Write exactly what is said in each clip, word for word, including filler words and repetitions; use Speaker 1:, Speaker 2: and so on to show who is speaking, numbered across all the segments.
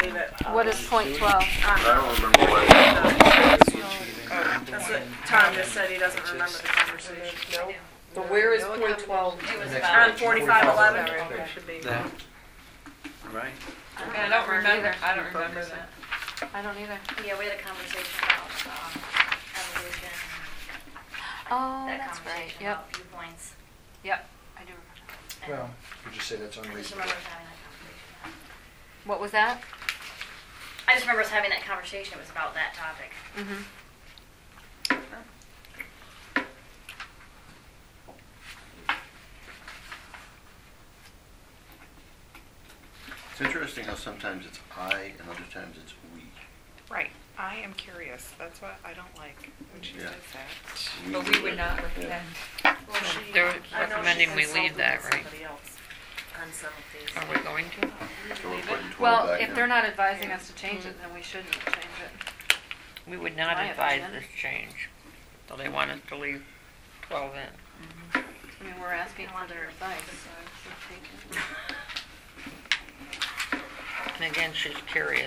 Speaker 1: leave it.
Speaker 2: What is point twelve?
Speaker 3: I don't remember what.
Speaker 1: That's what Tom just said, he doesn't remember the conversation.
Speaker 4: Nope.
Speaker 5: But where is point twelve?
Speaker 4: It was
Speaker 3: Next
Speaker 4: about.
Speaker 1: On forty-five eleven.
Speaker 5: Okay.
Speaker 1: It should be.
Speaker 6: That, right?
Speaker 2: I
Speaker 7: I don't remember, I don't remember that.
Speaker 2: I don't either.
Speaker 4: Yeah, we had a conversation about um, evolution.
Speaker 2: Oh,
Speaker 4: That
Speaker 2: that's right.
Speaker 4: conversation
Speaker 2: Yep.
Speaker 4: about viewpoints.
Speaker 2: Yep. I do remember.
Speaker 4: And
Speaker 3: Well, you just say that's
Speaker 4: I just
Speaker 3: unreasonable.
Speaker 4: remember us having that conversation.
Speaker 2: What was that?
Speaker 4: I just remember us having that conversation. It was about that topic.
Speaker 2: Mm-hmm.
Speaker 8: It's interesting how sometimes it's I and other times it's we.
Speaker 5: Right. I am curious. That's what I don't like when she
Speaker 8: Yeah.
Speaker 5: says that.
Speaker 7: But we would not recommend.
Speaker 1: Well, she-
Speaker 9: They're
Speaker 1: I know she
Speaker 9: recommending we leave
Speaker 1: consulted
Speaker 9: that,
Speaker 1: with
Speaker 9: right?
Speaker 1: somebody else on some of these.
Speaker 9: Are we going to?
Speaker 8: So we're putting twelve
Speaker 2: Well,
Speaker 8: back
Speaker 2: if
Speaker 8: in.
Speaker 2: they're not advising us to change it, then we shouldn't change it.
Speaker 9: We would not
Speaker 2: My
Speaker 9: advise
Speaker 2: opinion.
Speaker 9: this change. So they want us to leave twelve in.
Speaker 2: I mean, we're asking for their advice, so I should take it.
Speaker 9: And again, she's curious.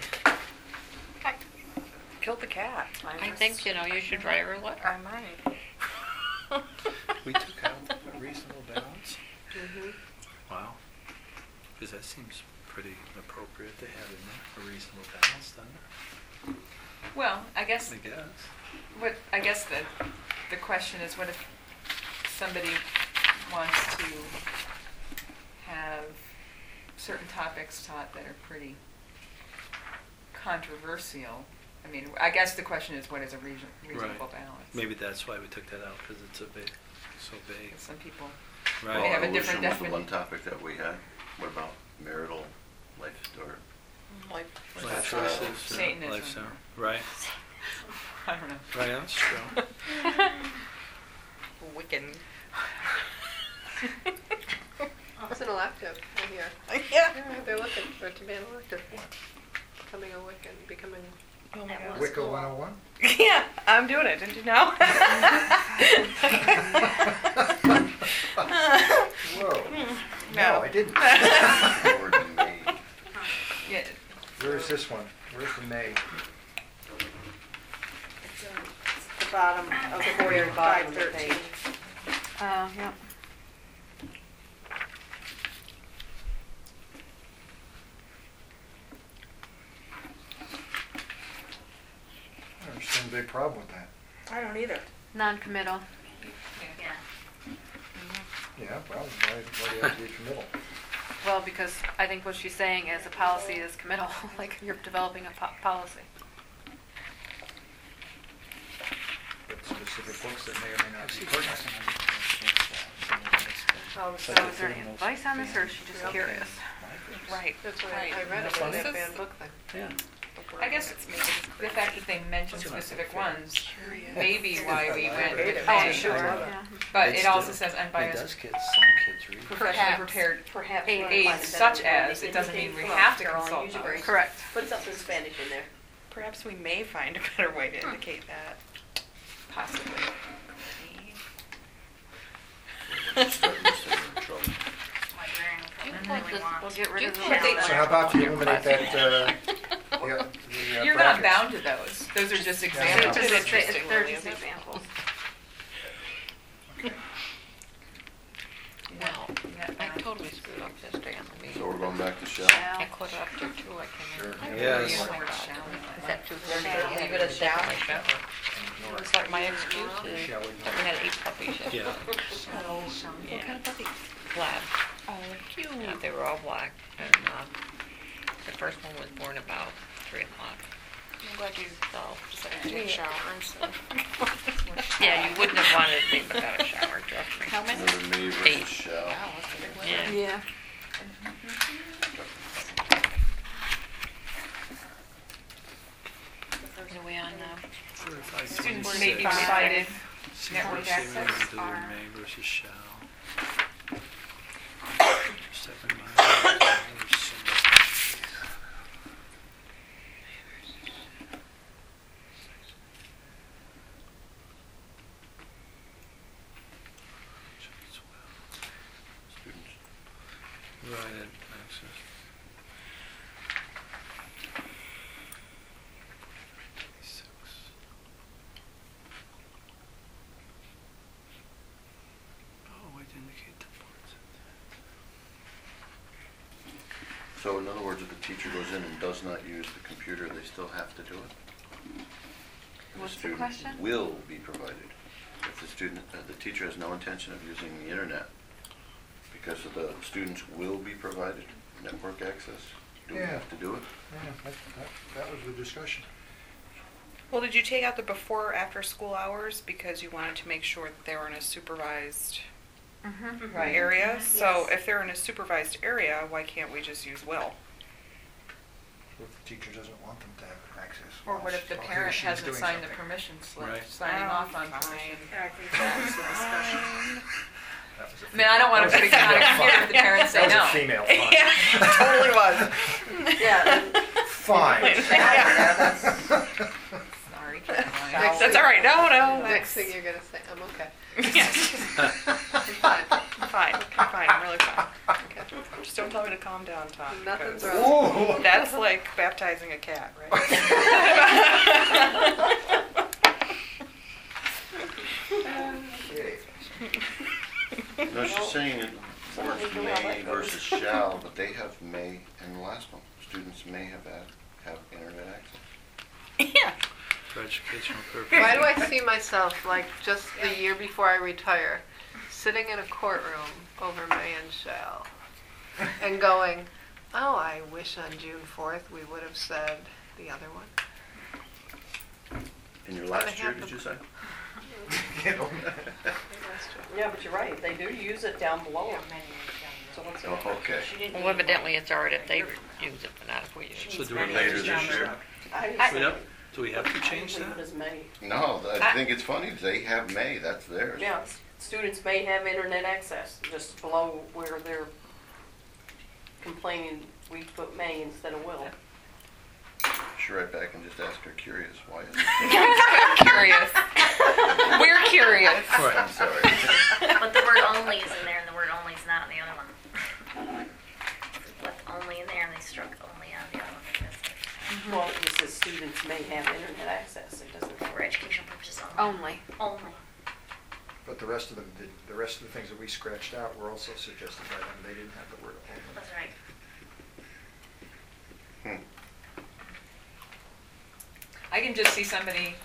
Speaker 5: Killed the cat.
Speaker 9: I think, you know, you should write her a letter.
Speaker 5: I might.
Speaker 6: We took out a reasonable balance?
Speaker 5: Mm-hmm.
Speaker 6: Wow. Because that seems pretty appropriate to have in there, a reasonable balance, doesn't it?
Speaker 7: Well, I guess,
Speaker 6: I guess.
Speaker 7: what, I guess the, the question is, what if somebody wants to have certain topics taught that are pretty controversial? I mean, I guess the question is, what is a reason, reasonable
Speaker 6: Right.
Speaker 7: balance?
Speaker 6: Maybe that's why we took that out, because it's a big, so vague.
Speaker 7: 'Cause some people,
Speaker 6: Right.
Speaker 7: They have a
Speaker 8: Well,
Speaker 7: different
Speaker 8: evolution was the one
Speaker 7: definition.
Speaker 8: topic that we had. What about marital life or
Speaker 5: Like,
Speaker 6: Life
Speaker 8: Lifestyle.
Speaker 6: choices, uh,
Speaker 7: Satanism.
Speaker 6: lifestyle. Right,
Speaker 7: I don't know.
Speaker 6: right, that's true.
Speaker 5: Wiccan.
Speaker 10: It's an elective, I hear.
Speaker 5: Yeah.
Speaker 10: Yeah, they're looking for it to be an elective. Becoming a Wiccan, becoming.
Speaker 5: Oh my
Speaker 4: That
Speaker 5: God.
Speaker 4: was
Speaker 3: Wicca
Speaker 4: cool.
Speaker 3: one oh one?
Speaker 5: Yeah, I'm doing it. Didn't you know?
Speaker 3: Whoa.
Speaker 5: No.
Speaker 3: No, I didn't.
Speaker 8: Lord and me?
Speaker 7: Yeah,
Speaker 3: Where's this one? Where's the May?
Speaker 1: It's uh, it's the bottom of
Speaker 5: The very bottom of the
Speaker 1: forty-five thirteen.
Speaker 5: page.
Speaker 2: Uh, yeah.
Speaker 3: I don't understand the big problem with that.
Speaker 1: I don't either.
Speaker 2: Non-committal.
Speaker 4: Yeah.
Speaker 3: Yeah, well, why, why do you have to be committal?
Speaker 2: Well, because I think what she's saying is a policy is committal, like you're developing a po- policy.
Speaker 3: But specific books that may or may not be pertinent.
Speaker 2: So, so
Speaker 3: Such a
Speaker 2: is there any
Speaker 3: thing,
Speaker 2: advice on this, or is she just
Speaker 10: Okay.
Speaker 2: curious?
Speaker 5: Right.
Speaker 10: That's what
Speaker 5: Right.
Speaker 10: I read
Speaker 6: That's
Speaker 10: about
Speaker 6: funny.
Speaker 10: that banned book thing.
Speaker 6: Yeah.
Speaker 7: I guess it's the fact that they mention
Speaker 6: That's what I
Speaker 7: specific
Speaker 6: think.
Speaker 7: ones may be why we went with
Speaker 2: Oh,
Speaker 7: May.
Speaker 2: sure,
Speaker 3: Right.
Speaker 2: yeah.
Speaker 7: But
Speaker 6: It's
Speaker 7: it also
Speaker 6: still-
Speaker 7: says
Speaker 6: It
Speaker 7: unbiased,
Speaker 6: does kids, some kids read.
Speaker 7: professionally
Speaker 10: Perhaps.
Speaker 7: prepared
Speaker 10: Perhaps.
Speaker 2: Aids
Speaker 10: we'll find a
Speaker 7: aids
Speaker 10: better
Speaker 7: such
Speaker 10: way.
Speaker 7: as, it
Speaker 10: They
Speaker 7: doesn't
Speaker 10: didn't
Speaker 7: mean we
Speaker 10: come up,
Speaker 7: have to
Speaker 10: Carol,
Speaker 7: consult
Speaker 10: use your
Speaker 7: those.
Speaker 10: brain.
Speaker 2: Correct.
Speaker 10: Put something Spanish in there.
Speaker 5: Perhaps we may find a better way to indicate that.
Speaker 7: Possibly.
Speaker 8: Starting to stay in trouble.
Speaker 4: Librarian will
Speaker 2: You
Speaker 4: come in
Speaker 2: put
Speaker 4: when we
Speaker 2: this-
Speaker 4: want.
Speaker 2: We'll get rid
Speaker 7: You
Speaker 2: of the.
Speaker 7: put the-
Speaker 3: So how about you eliminate that, uh, the, uh, the uh,
Speaker 7: You're not
Speaker 3: brackets?
Speaker 7: bound to those. Those are just
Speaker 2: They're
Speaker 7: examples.
Speaker 2: just,
Speaker 5: It's
Speaker 2: they're
Speaker 5: interesting,
Speaker 2: they're
Speaker 5: really,
Speaker 2: just
Speaker 5: isn't it?
Speaker 2: examples.
Speaker 9: Well,
Speaker 7: Yeah,
Speaker 9: I
Speaker 7: uh,
Speaker 9: totally screwed up yesterday on the meeting.
Speaker 8: So we're going back to shall?
Speaker 9: I
Speaker 2: Shall.
Speaker 9: put it up there too, I can't
Speaker 8: Sure.
Speaker 9: remember.
Speaker 6: Yes.
Speaker 9: Oh my God. Is that too soon?
Speaker 5: Shall. Leave it as shall.
Speaker 9: My shower. It's like my excuse is
Speaker 3: Shall we?
Speaker 9: that we had eight puppies yesterday.
Speaker 6: Yeah.
Speaker 9: Yeah.
Speaker 5: What kind of puppy?
Speaker 9: Black.
Speaker 5: Oh, cute.
Speaker 9: Yeah, they were all black, and uh, the first one was born about three o'clock.
Speaker 5: I'm glad you
Speaker 9: So,
Speaker 5: decided to take a shower instead.
Speaker 9: yeah, you wouldn't have wanted anything but got a shower, trust me.
Speaker 5: How many?
Speaker 8: Another me versus
Speaker 9: Eight.
Speaker 8: shall.
Speaker 5: Wow, that's a big one.
Speaker 9: Yeah.
Speaker 2: Yeah.
Speaker 9: Are we on, uh,
Speaker 6: Forty-five,
Speaker 7: Students may be
Speaker 6: twenty-six.
Speaker 7: provided
Speaker 6: See
Speaker 7: network
Speaker 6: what they would
Speaker 7: access
Speaker 6: do,
Speaker 7: are-
Speaker 6: may versus shall. Seven miles.
Speaker 8: Students.
Speaker 6: Right, access.
Speaker 8: So in other words, if the teacher goes in and does not use the computer, they still have to do it?
Speaker 2: What's the
Speaker 8: student
Speaker 2: question?
Speaker 8: will be provided. If the student, uh, the teacher has no intention of using the internet, because of the students will be provided network access, do we
Speaker 3: Yeah.
Speaker 8: have to do it?
Speaker 3: Yeah, that, that, that was the discussion.
Speaker 5: Well, did you take out the before or after school hours because you wanted to make sure that they were in a supervised
Speaker 2: Mm-hmm.
Speaker 5: right. area? So
Speaker 4: Yes.
Speaker 5: if they're in a supervised area, why can't we just use will?
Speaker 3: What if the teacher doesn't want them to have access?
Speaker 7: Or what if the
Speaker 3: While he or
Speaker 7: parent
Speaker 3: she's
Speaker 7: hasn't
Speaker 3: doing
Speaker 7: signed the
Speaker 3: something?
Speaker 7: permission slip,
Speaker 6: Right.
Speaker 7: signing
Speaker 5: Oh,
Speaker 7: off on
Speaker 5: fine.
Speaker 7: permission?
Speaker 1: Yeah, I think that was the discussion.
Speaker 3: That was a
Speaker 7: I mean, I don't want to
Speaker 3: that
Speaker 7: put
Speaker 3: was
Speaker 7: a kind of
Speaker 3: female
Speaker 7: fear
Speaker 3: fun.
Speaker 7: if the parents say
Speaker 3: That
Speaker 7: no.
Speaker 3: was a female fun.
Speaker 5: Yeah, it totally was.
Speaker 1: Yeah, and
Speaker 3: Fine.
Speaker 7: Sorry, Caroline.
Speaker 1: Shall
Speaker 5: That's all right. No, no.
Speaker 10: Next
Speaker 5: that's-
Speaker 10: thing you're gonna say, I'm okay.
Speaker 5: Yes.
Speaker 10: I'm fine.
Speaker 5: I'm fine. I'm fine. I'm really fine.
Speaker 10: Okay.
Speaker 5: Just don't tell me to calm down, Tom.
Speaker 10: Nothing's
Speaker 5: because
Speaker 10: wrong.
Speaker 3: Ooh.
Speaker 5: That's like baptizing a cat, right?
Speaker 8: No, she's saying it words may versus shall, but they have may in the last one. Students may have had, have internet access.
Speaker 5: Yeah.
Speaker 6: For educational purposes.
Speaker 10: Why do I see myself, like, just the year before I retire, sitting in a courtroom over may and shall, and going, oh, I wish on June fourth we would have said the other one.
Speaker 8: In your
Speaker 10: Gotta
Speaker 8: last year,
Speaker 10: have
Speaker 8: did
Speaker 10: them.
Speaker 8: you say?
Speaker 3: You know?
Speaker 11: Yeah, but you're right, they do use it down below. So what's the
Speaker 8: Oh, okay.
Speaker 9: Well, evidently it's all right if they use it, but not if we use it.
Speaker 6: So do
Speaker 8: For
Speaker 6: we
Speaker 8: later
Speaker 6: have to
Speaker 8: this
Speaker 6: change
Speaker 8: year?
Speaker 6: that?
Speaker 11: I
Speaker 6: We
Speaker 11: just
Speaker 6: don't- Do we have to change
Speaker 11: leave it
Speaker 6: that?
Speaker 11: as may.
Speaker 8: No, I think it's funny. They have may. That's theirs.
Speaker 11: Yeah, s- students may have internet access, just below where they're complaining, we put may instead of will.
Speaker 8: Should write back and just ask her curious. Why is it?
Speaker 5: Curious. We're curious.
Speaker 6: Right.
Speaker 8: I'm sorry.
Speaker 4: But the word only is in there, and the word only is not in the other one. Left only in there, and they struck only on the other one. I guess.
Speaker 11: Well, it just says students may have internet access, it doesn't.
Speaker 4: For educational purposes only.
Speaker 2: Only.
Speaker 4: Only.
Speaker 3: But the rest of them, did- the rest of the things that we scratched out were also suggested by them. They didn't have the word only.
Speaker 4: That's right.
Speaker 8: Hmm.
Speaker 7: I can just see somebody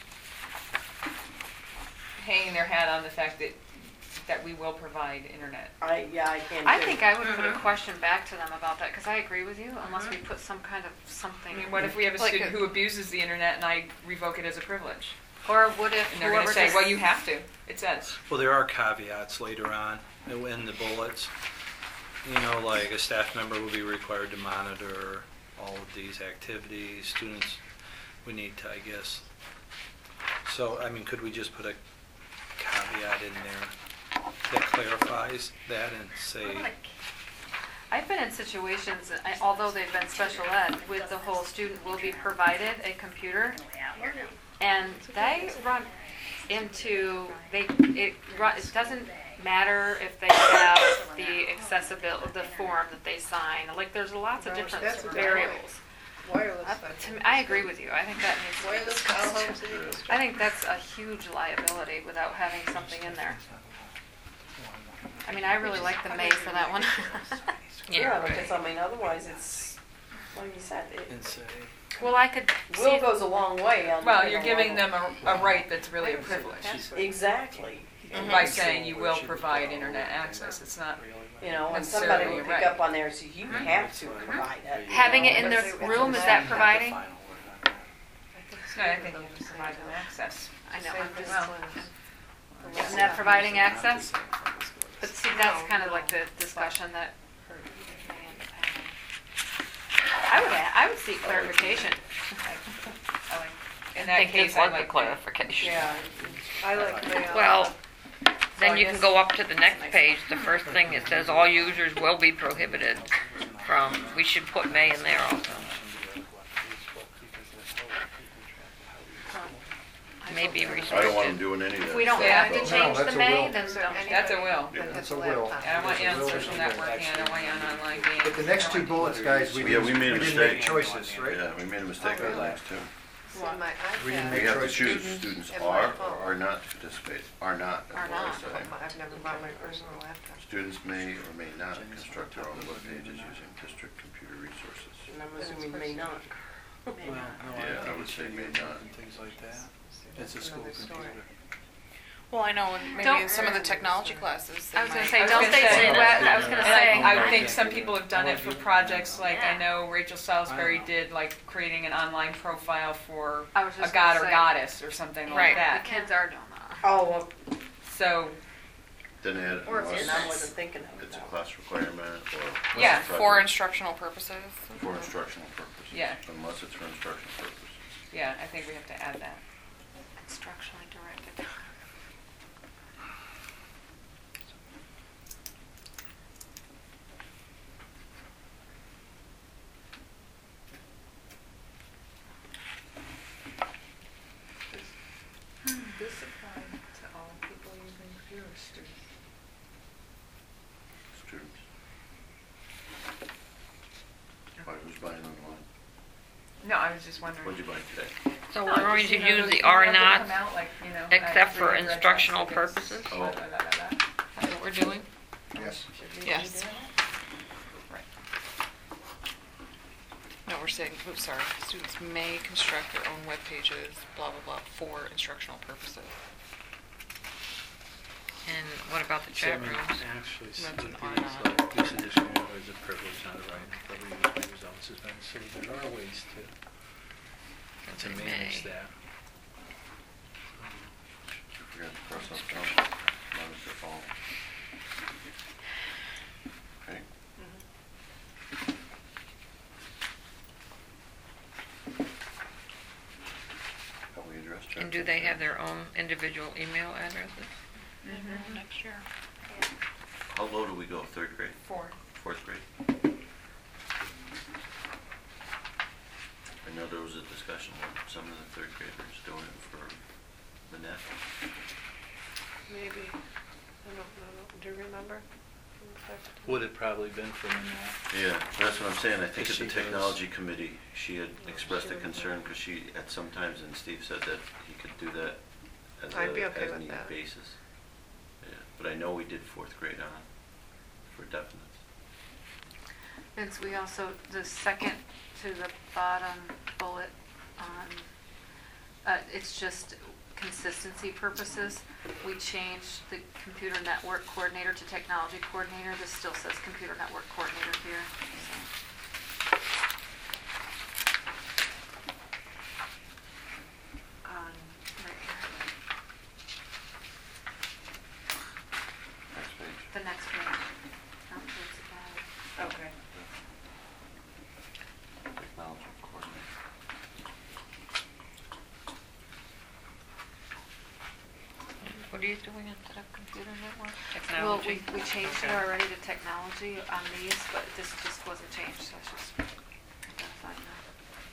Speaker 7: hanging their hat on the fact that, that we will provide internet.
Speaker 11: I, yeah, I can
Speaker 2: I
Speaker 11: too.
Speaker 2: think I would put a question back to them about that, because I agree with you, unless we put some kind of
Speaker 7: I
Speaker 2: something.
Speaker 7: mean, what if we have a
Speaker 2: like
Speaker 7: student who abuses the internet and I revoke it as a privilege?
Speaker 2: Or what if
Speaker 7: And they're gonna
Speaker 2: whoever
Speaker 7: say,
Speaker 2: just-
Speaker 7: well, you have to. It says.
Speaker 6: Well, there are caveats later on in the bullets. You know, like a staff member will be required to monitor all of these activities. Students, we need to, I guess. So, I mean, could we just put a caveat in there that clarifies that and say,
Speaker 2: I've been in situations, I- although they've been special ed, with the whole student will be provided a computer, and they run into, they, it, run- it doesn't matter if they have the accessibility, the form that they sign, like, there's lots of different
Speaker 10: That's a good
Speaker 2: variables.
Speaker 10: Wireless.
Speaker 2: Uh, to me- I agree with you, I think that needs to be
Speaker 10: Wireless cell
Speaker 2: discussed.
Speaker 10: homes in English.
Speaker 2: I think that's a huge liability without having something in there. I mean, I really like the May for that one.
Speaker 11: Yeah, because I mean, otherwise it's, like you said, it,
Speaker 6: and say,
Speaker 2: Well, I could see,
Speaker 11: will goes a long way on.
Speaker 7: Well,
Speaker 11: you
Speaker 7: you're
Speaker 11: know,
Speaker 7: giving
Speaker 11: level.
Speaker 7: them a, a right that's really a privilege
Speaker 11: Exactly.
Speaker 7: by saying you will provide internet access. It's not,
Speaker 11: You know, and
Speaker 7: Necessarily
Speaker 11: somebody would
Speaker 7: right.
Speaker 11: pick up on there, so you have to provide it.
Speaker 2: having it in
Speaker 11: the
Speaker 2: the room, is that providing?
Speaker 7: no, I think you just provide them access.
Speaker 2: I know, I'm just,
Speaker 7: Well,
Speaker 2: isn't that providing access? But see, that's kind of like the discussion that. I would, a- I would seek clarification.
Speaker 7: I like- In
Speaker 9: I
Speaker 7: that
Speaker 9: think
Speaker 7: case,
Speaker 9: it's
Speaker 7: I
Speaker 9: like a
Speaker 7: like.
Speaker 9: clarification.
Speaker 11: Yeah.
Speaker 10: I like may also.
Speaker 9: Well,
Speaker 11: So
Speaker 9: then
Speaker 11: I
Speaker 9: you can
Speaker 11: guess-
Speaker 9: go up to the next page, the first thing, it says all users will be prohibited from, we should put may in there also. May be
Speaker 8: I don't want them
Speaker 9: restricted.
Speaker 8: doing any of that.
Speaker 2: If we don't
Speaker 7: Yeah.
Speaker 2: have to
Speaker 3: No,
Speaker 2: change
Speaker 3: that's
Speaker 2: the
Speaker 3: a
Speaker 2: May,
Speaker 3: will.
Speaker 2: then
Speaker 10: So
Speaker 2: don't.
Speaker 10: any-
Speaker 7: That's a will.
Speaker 10: that has
Speaker 3: That's
Speaker 10: a
Speaker 3: a will.
Speaker 10: laptop.
Speaker 7: And I want you on
Speaker 3: Will is
Speaker 7: social
Speaker 3: a will.
Speaker 7: networking, I don't want you on online games.
Speaker 3: But the next two bullets, guys, we
Speaker 8: Yeah, we
Speaker 3: didn't,
Speaker 8: made a
Speaker 3: we didn't make
Speaker 8: mistake.
Speaker 3: choices, right?
Speaker 8: Yeah, we made a mistake on the last two.
Speaker 10: See, my
Speaker 3: We didn't
Speaker 10: iPad.
Speaker 3: make
Speaker 8: We have to
Speaker 3: choice
Speaker 8: choose
Speaker 3: students.
Speaker 8: students
Speaker 10: And my
Speaker 8: are or
Speaker 10: phone.
Speaker 8: are not to participate, are not, is
Speaker 2: Are
Speaker 8: what I
Speaker 2: not.
Speaker 8: say.
Speaker 10: I've never bought my personal laptop.
Speaker 8: Students may or may not construct their own web pages using district computer resources.
Speaker 11: And I'm assuming may not.
Speaker 6: Well, no,
Speaker 8: Yeah, I
Speaker 6: think
Speaker 8: would
Speaker 6: it
Speaker 8: say
Speaker 6: should
Speaker 8: may
Speaker 6: be
Speaker 8: not.
Speaker 6: and things like that. It's a school
Speaker 10: Another story.
Speaker 6: computer.
Speaker 5: Well, I know in- maybe
Speaker 2: Don't-
Speaker 5: in some of the technology classes. they
Speaker 2: I was gonna
Speaker 5: might-
Speaker 2: say,
Speaker 7: I was
Speaker 2: don't
Speaker 7: gonna
Speaker 2: they,
Speaker 7: say
Speaker 2: do
Speaker 7: that.
Speaker 2: what- I was gonna
Speaker 7: And
Speaker 2: say.
Speaker 7: I, I would think some people have done it for projects, like I
Speaker 2: Yeah.
Speaker 7: know Rachel Salisbury did, like creating an online profile for
Speaker 2: I was
Speaker 7: a
Speaker 2: just
Speaker 7: god
Speaker 2: gonna
Speaker 7: or
Speaker 2: say,
Speaker 7: goddess or something
Speaker 5: Right.
Speaker 7: like that.
Speaker 2: The kids are doing that.
Speaker 11: Oh, well,
Speaker 7: So,
Speaker 8: Then add
Speaker 4: Or
Speaker 8: unless
Speaker 11: and I wasn't thinking of
Speaker 8: it's a
Speaker 11: that.
Speaker 8: class requirement or.
Speaker 7: Yeah,
Speaker 8: unless it's
Speaker 5: For
Speaker 8: project-
Speaker 5: instructional purposes.
Speaker 8: For instructional purposes.
Speaker 7: Yeah.
Speaker 8: Unless it's for instructional purposes.
Speaker 7: yeah, I think we have to add that.
Speaker 2: Instructionally directed.
Speaker 7: This applies to all people using computers, students.
Speaker 8: Students. Why, who's buying online?
Speaker 7: No, I was just wondering.
Speaker 8: What'd you buy today?
Speaker 9: So
Speaker 7: No,
Speaker 9: we're going
Speaker 7: just,
Speaker 9: to
Speaker 7: you know,
Speaker 9: use
Speaker 7: those
Speaker 9: the
Speaker 7: emails
Speaker 9: are
Speaker 7: that
Speaker 9: not,
Speaker 7: come out, like, you know,
Speaker 9: except
Speaker 7: I
Speaker 9: for
Speaker 7: read red
Speaker 9: instructional
Speaker 7: text
Speaker 9: purposes?
Speaker 7: against- blah, blah, blah, blah, blah.
Speaker 5: That's what we're doing?
Speaker 3: Yes.
Speaker 5: Yes. No, we're saying, oops, sorry, students may construct their own web pages, blah, blah, blah, for instructional purposes.
Speaker 9: And what about the
Speaker 6: So, I
Speaker 9: chat
Speaker 6: mean,
Speaker 9: rooms?
Speaker 6: actually,
Speaker 5: That's
Speaker 6: some
Speaker 5: an
Speaker 6: of
Speaker 5: R
Speaker 6: these,
Speaker 5: not.
Speaker 6: like, use additional words of privilege, not a right, but we use the results has been, so there are ways to, to
Speaker 9: They
Speaker 6: manage
Speaker 9: may.
Speaker 6: that.
Speaker 8: You forgot to cross out phone. Notice the phone. Okay. Have we addressed that?
Speaker 9: And do they have their own individual email addresses?
Speaker 7: Mhm.
Speaker 5: Next year.
Speaker 8: How low do we go? Third grade?
Speaker 7: Four.
Speaker 8: Fourth grade? I know there was a discussion with some of the third graders doing it for Manette.
Speaker 10: Maybe. I don't know. Do you remember?
Speaker 6: Would have probably been for Manette.
Speaker 8: Yeah, that's what I'm saying. I think
Speaker 6: Because
Speaker 8: at the
Speaker 6: she goes-
Speaker 8: technology committee, she had expressed
Speaker 10: she
Speaker 8: a
Speaker 10: would
Speaker 8: concern
Speaker 10: know.
Speaker 8: because she, at some times, and Steve said that he could do that as
Speaker 10: I'd be
Speaker 8: a,
Speaker 10: okay
Speaker 8: as
Speaker 10: with
Speaker 8: need
Speaker 10: that.
Speaker 8: basis. Yeah, but I know we did fourth grade on for definites.
Speaker 2: Vince, we also, the second to the bottom bullet on, uh, it's just consistency purposes. We changed the computer network coordinator to technology coordinator. This still says computer network coordinator here. so. On, right here,
Speaker 8: Next page.
Speaker 2: the next page. Not towards the bottom.
Speaker 7: Okay.
Speaker 8: Technology coordinator.
Speaker 9: What are you doing instead of computer network?
Speaker 2: Well,
Speaker 9: Technology?
Speaker 2: we, we changed it
Speaker 9: Okay.
Speaker 2: already to technology on these, but this just wasn't changed, so it's just identifying that.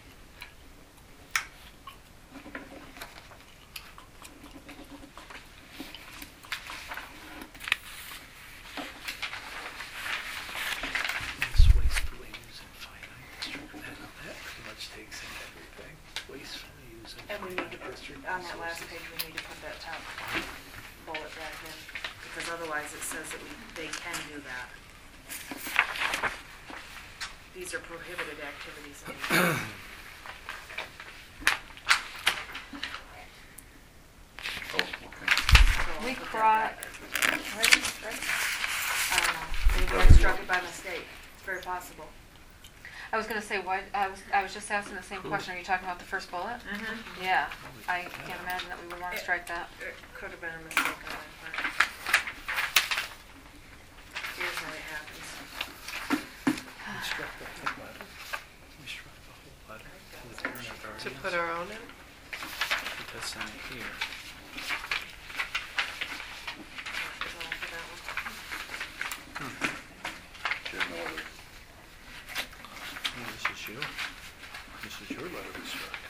Speaker 6: It's wastefully using finite district, that, that pretty much takes in everything, wastefully using
Speaker 12: And we need to
Speaker 6: finite
Speaker 12: put,
Speaker 6: district
Speaker 12: on that last
Speaker 6: resources.
Speaker 12: page, we need to put that top bullet back in, because otherwise it says that we, they can do that. These are prohibited activities.
Speaker 8: Oh, okay.
Speaker 12: So
Speaker 2: We
Speaker 12: I'll put
Speaker 2: brought,
Speaker 12: that back. Ready? Ready? I don't know, maybe I struck it by mistake, it's very possible.
Speaker 2: I was gonna say, what, I was, I was just asking the same question, are you talking about the first bullet?
Speaker 7: Mm-hmm.
Speaker 2: Yeah, I can't imagine that we would wanna strike that.
Speaker 12: It could have been a mistake on my part. Here's how it happens.
Speaker 6: We struck the whole letter. We struck the whole letter to the parent of
Speaker 10: To
Speaker 6: guardians.
Speaker 10: put our own in?
Speaker 6: Put this in here.
Speaker 12: Is all for that one.
Speaker 8: There's no other.
Speaker 6: Oh, this is you. This is your letter we struck.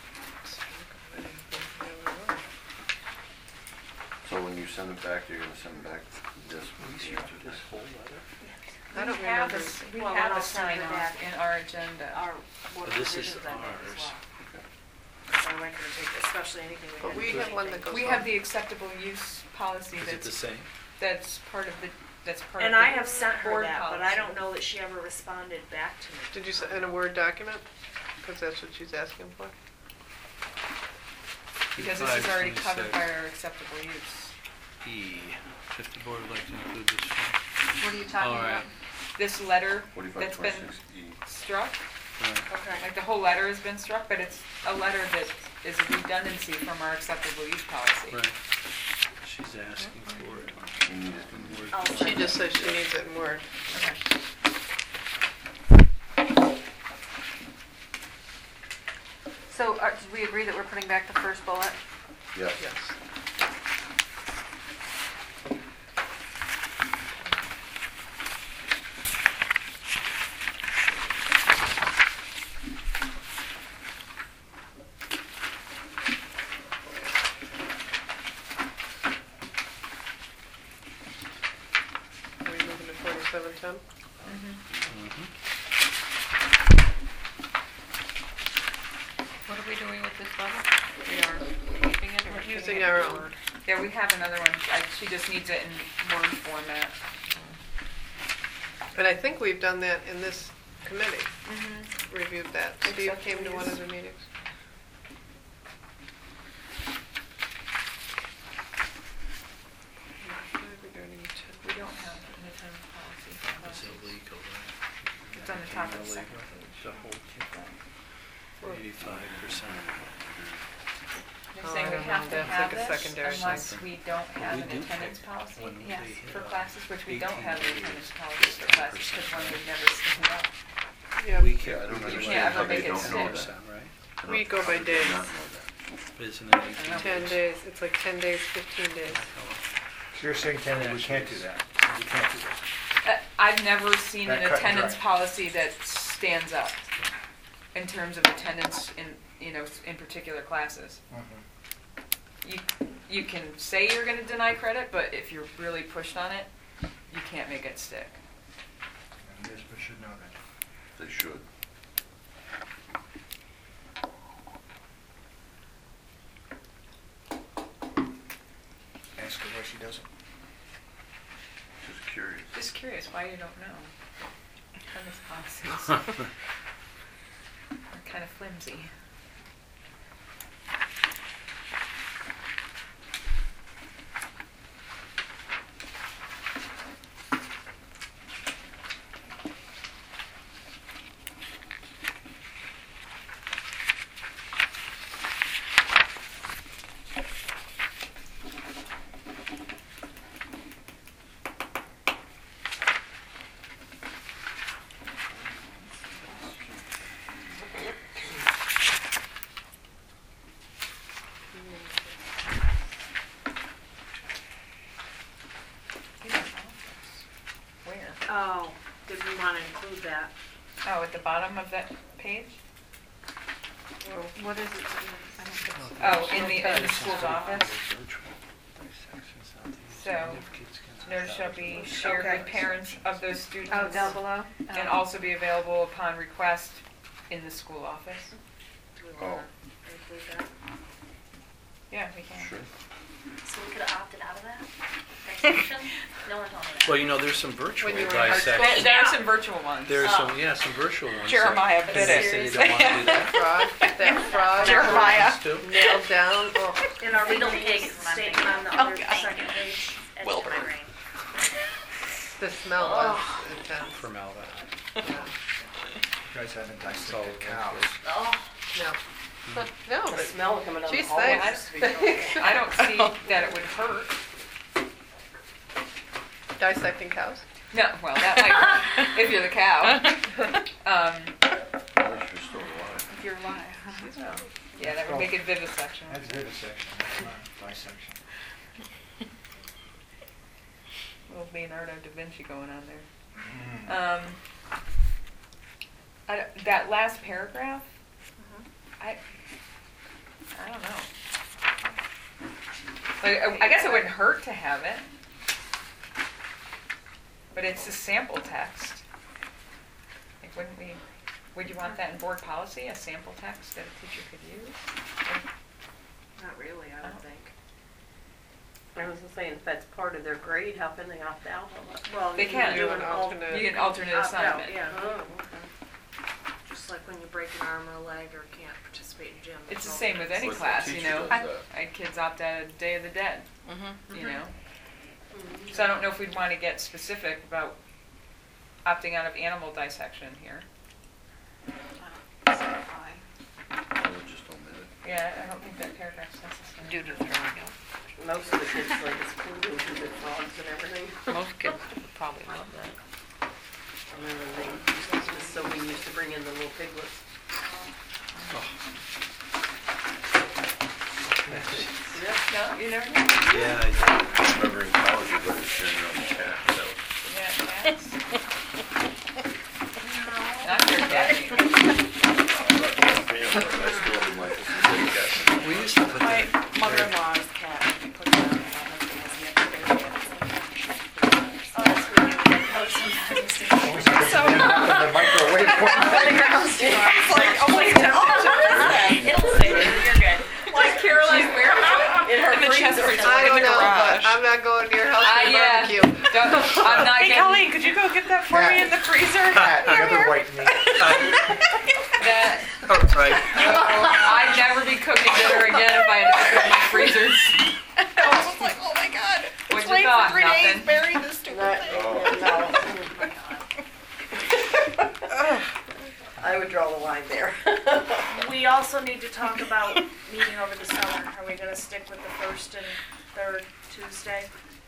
Speaker 8: So when you send it back, you're gonna send back this
Speaker 6: We
Speaker 8: with the
Speaker 6: struck
Speaker 8: answer.
Speaker 6: this whole letter.
Speaker 10: I don't
Speaker 7: We have
Speaker 10: remember.
Speaker 7: a, we
Speaker 12: Well,
Speaker 7: have
Speaker 12: then
Speaker 7: a
Speaker 12: I'll send
Speaker 7: sign
Speaker 12: it
Speaker 7: off
Speaker 12: back.
Speaker 7: in our agenda.
Speaker 12: Our, what
Speaker 6: But this is
Speaker 12: revisions I made as
Speaker 6: ours.
Speaker 12: well.
Speaker 8: Okay.
Speaker 12: So I record
Speaker 11: especially anything we
Speaker 10: But
Speaker 11: had
Speaker 10: we
Speaker 11: to
Speaker 10: have
Speaker 11: do
Speaker 10: one
Speaker 11: anything.
Speaker 10: that goes
Speaker 7: We have the acceptable use policy
Speaker 6: Is it the
Speaker 7: that's,
Speaker 6: same?
Speaker 7: that's part of the, that's part of
Speaker 11: And
Speaker 7: the
Speaker 11: I have sent her
Speaker 7: board
Speaker 11: that, but
Speaker 7: policy.
Speaker 11: I don't know that she ever responded back to me.
Speaker 10: Did you send in a Word document? Because that's what she's asking for.
Speaker 7: Because this is already
Speaker 6: five
Speaker 7: covered by
Speaker 6: twenty-six
Speaker 7: our acceptable use.
Speaker 6: E, if the board would like to include this form.
Speaker 2: What are you talking
Speaker 6: All right.
Speaker 2: about?
Speaker 7: This letter
Speaker 8: Forty-five
Speaker 7: that's been
Speaker 8: twenty-six E.
Speaker 7: struck,
Speaker 6: Right.
Speaker 11: Okay.
Speaker 7: like the whole letter has been struck, but it's a letter that is a redundancy from our acceptable use policy.
Speaker 6: Right. She's asking for it.
Speaker 8: We need it.
Speaker 6: in Word.
Speaker 11: I'll
Speaker 10: She
Speaker 11: send
Speaker 10: just
Speaker 11: it.
Speaker 10: says she needs it in Word.
Speaker 7: Okay.
Speaker 2: So, uh, did we agree that we're putting back the first bullet?
Speaker 8: Yes.
Speaker 10: Yes. Are we moving to forty-seven ten?
Speaker 6: Mhm.
Speaker 9: What are we doing with this letter? We are keeping it or
Speaker 10: We're
Speaker 9: putting
Speaker 10: using
Speaker 9: it in
Speaker 10: our own.
Speaker 9: Word?
Speaker 7: Yeah, we have another one. I, she just needs it in Word format.
Speaker 10: And I think we've done that in this committee,
Speaker 7: Mm-hmm.
Speaker 10: reviewed that. Steve came to one of the meetings.
Speaker 7: We don't have an attendance policy. for
Speaker 6: It's
Speaker 7: classes.
Speaker 6: illegal, right?
Speaker 7: It's on the top of the
Speaker 6: Illegal.
Speaker 7: second page.
Speaker 6: The whole eighty-five percent.
Speaker 7: They're
Speaker 10: Oh,
Speaker 7: saying
Speaker 10: I
Speaker 7: we
Speaker 10: don't
Speaker 7: have
Speaker 10: know.
Speaker 7: to
Speaker 10: That's
Speaker 7: have
Speaker 10: like a
Speaker 7: this
Speaker 10: secondary
Speaker 7: unless
Speaker 6: thing.
Speaker 7: we don't have
Speaker 6: We
Speaker 7: an
Speaker 6: do
Speaker 7: attendance
Speaker 6: pay
Speaker 7: policy.
Speaker 6: when
Speaker 7: Yes,
Speaker 6: they hit
Speaker 7: for
Speaker 6: up
Speaker 7: classes, which we don't
Speaker 6: eighteen
Speaker 7: have an
Speaker 6: days,
Speaker 7: attendance
Speaker 6: it's
Speaker 7: policy for classes because one would never stand up.
Speaker 10: Yeah,
Speaker 6: We
Speaker 8: Yeah,
Speaker 6: can't,
Speaker 8: I don't
Speaker 6: we
Speaker 8: understand
Speaker 7: can't
Speaker 8: how
Speaker 7: ever
Speaker 8: they
Speaker 7: make it
Speaker 8: don't know
Speaker 7: stick.
Speaker 8: that.
Speaker 6: right?
Speaker 8: I don't-
Speaker 10: We go by
Speaker 8: how they do
Speaker 10: days.
Speaker 8: not know that.
Speaker 6: Isn't it eighteen?
Speaker 10: ten days, it's like ten days, fifteen days.
Speaker 3: So you're saying, Ken, that we can't do that? We can't do that?
Speaker 7: Uh, I've never seen an
Speaker 3: That cut and
Speaker 7: attendance
Speaker 3: dry.
Speaker 7: policy that stands up in terms of attendance in, you know, in particular classes. You, you can say you're gonna deny credit, but if you're really pushed on it, you can't make it stick.
Speaker 3: And this, we should know that.
Speaker 8: They should.
Speaker 3: Ask her why she doesn't.
Speaker 8: Just curious.
Speaker 7: Just curious why you don't know. Attendance policies are kind of flimsy. Where?
Speaker 11: Oh, did we want to include that?
Speaker 7: Oh, at the bottom of that page?
Speaker 2: What is it?
Speaker 7: Oh, in the, in the school's office. So, notice shall be shared with
Speaker 11: Okay.
Speaker 7: parents of those students.
Speaker 2: Oh, down below?
Speaker 7: And also be available upon request in the school office.
Speaker 11: Do we
Speaker 8: Oh.
Speaker 11: want to include that?
Speaker 7: Yeah, we can.
Speaker 8: Sure.
Speaker 4: So we could have opted out of that? That section? No one told me that.
Speaker 6: Well, you know, there's some virtual
Speaker 10: When you were in high school.
Speaker 7: There,
Speaker 6: dissections.
Speaker 7: there are some virtual ones.
Speaker 6: There's
Speaker 4: Oh.
Speaker 6: some, yeah, some virtual ones. that-
Speaker 7: Jeremiah bit
Speaker 6: They
Speaker 7: it.
Speaker 6: say you don't want to do that.
Speaker 10: Frog, that frog.
Speaker 7: Jeremiah.
Speaker 6: Still?
Speaker 10: Nailed down, oh,
Speaker 11: In our
Speaker 4: Fetal
Speaker 11: legal
Speaker 4: pig is what I'm
Speaker 11: statement
Speaker 4: thinking.
Speaker 11: on the
Speaker 4: Oh,
Speaker 11: other
Speaker 4: God.
Speaker 11: second page.
Speaker 4: Edge
Speaker 7: Wilbur.
Speaker 4: to my brain.
Speaker 10: the smell was intense.
Speaker 6: Formaldehyde.
Speaker 3: You guys haven't
Speaker 6: So,
Speaker 3: dissected cows.
Speaker 4: Oh,
Speaker 10: No. No,
Speaker 11: The
Speaker 10: but
Speaker 11: smell coming down the
Speaker 10: Geez,
Speaker 11: hallway.
Speaker 10: thanks.
Speaker 7: I don't see that it would hurt.
Speaker 10: dissecting cows?
Speaker 7: No, well, that might, if you're the cow. Um,
Speaker 8: Unless you're still alive.
Speaker 2: If you're alive.
Speaker 7: yeah, that would make it vivisection.
Speaker 3: That's vivisection, that's not dissection.
Speaker 7: Little Leonardo da Vinci going on there.
Speaker 3: Mm.
Speaker 7: Um, I don't- that last paragraph, I, I don't know. Like, I, I guess it wouldn't hurt to have it, but it's a sample text. Like, wouldn't we? Would you want that in board policy, a sample text that a teacher could use?
Speaker 11: I I was just saying, if that's part of their grade, how can they opt out?
Speaker 12: Well,
Speaker 7: They
Speaker 12: you
Speaker 7: can
Speaker 12: do
Speaker 7: do
Speaker 12: an
Speaker 10: an
Speaker 12: al-
Speaker 10: alternate.
Speaker 7: You get an alternate
Speaker 12: opt out,
Speaker 7: assignment.
Speaker 12: Yeah,
Speaker 11: Oh, okay.
Speaker 12: just like when you break an arm or a leg or can't participate in gym.
Speaker 7: It's the
Speaker 12: there's
Speaker 7: same with any
Speaker 8: What's the
Speaker 7: class, you
Speaker 8: teacher
Speaker 7: know.
Speaker 8: does
Speaker 7: I,
Speaker 8: that?
Speaker 7: I had kids opt out of Day of the Dead,
Speaker 5: Mm-hmm.
Speaker 7: you know. So I don't know if we'd want to get specific about opting out of animal dissection here.
Speaker 8: I would just omit it.
Speaker 7: Yeah, I don't think that paragraph's necessary.
Speaker 9: Due to throwing up.
Speaker 11: Most of the kids like it's cool to do the frogs and everything.
Speaker 9: Most kids would probably love that.
Speaker 11: I remember they, Miss Sophie used to bring in the little piglets.
Speaker 7: No, you never know.
Speaker 6: Yeah, I
Speaker 8: I remember in college, you were sharing your own cat, so.
Speaker 7: Yeah, cats. Not your cat.
Speaker 8: I'm not being famous, but I still would like to see big cats.
Speaker 6: we used to put
Speaker 12: My
Speaker 6: that.
Speaker 12: mother-in-law's cat, we put that on, my husband has yet to bathe it.
Speaker 11: Oh, that's really
Speaker 3: So. The microwave.
Speaker 12: It's like, oh my god.
Speaker 4: It'll say it, you're good.
Speaker 12: Like Caroline, where? In her
Speaker 7: In the chest
Speaker 12: freezer.
Speaker 7: freezer.
Speaker 10: I
Speaker 7: in
Speaker 10: don't
Speaker 7: the
Speaker 10: know, but
Speaker 7: garage.
Speaker 10: I'm not going to your house
Speaker 7: Ah,
Speaker 10: for
Speaker 7: yeah.
Speaker 10: barbecue.
Speaker 7: Don't, I'm not
Speaker 12: Hey
Speaker 7: getting
Speaker 12: Colleen, could you go get that for me in the freezer?
Speaker 3: Cat, never white meat.
Speaker 7: that.
Speaker 6: Oh, right.
Speaker 7: I'd never be cooking dinner again if I had to open my freezers.
Speaker 12: I was just like, oh my god.
Speaker 7: What'd
Speaker 12: Let's
Speaker 7: you
Speaker 12: wait
Speaker 7: thought?
Speaker 12: for three days,
Speaker 7: Nothing.
Speaker 12: bury this stupid
Speaker 11: Not,
Speaker 12: thing.
Speaker 11: no. I would draw the line there.
Speaker 12: We also need to talk about meeting over the summer. Are we gonna stick with the first and third Tuesday?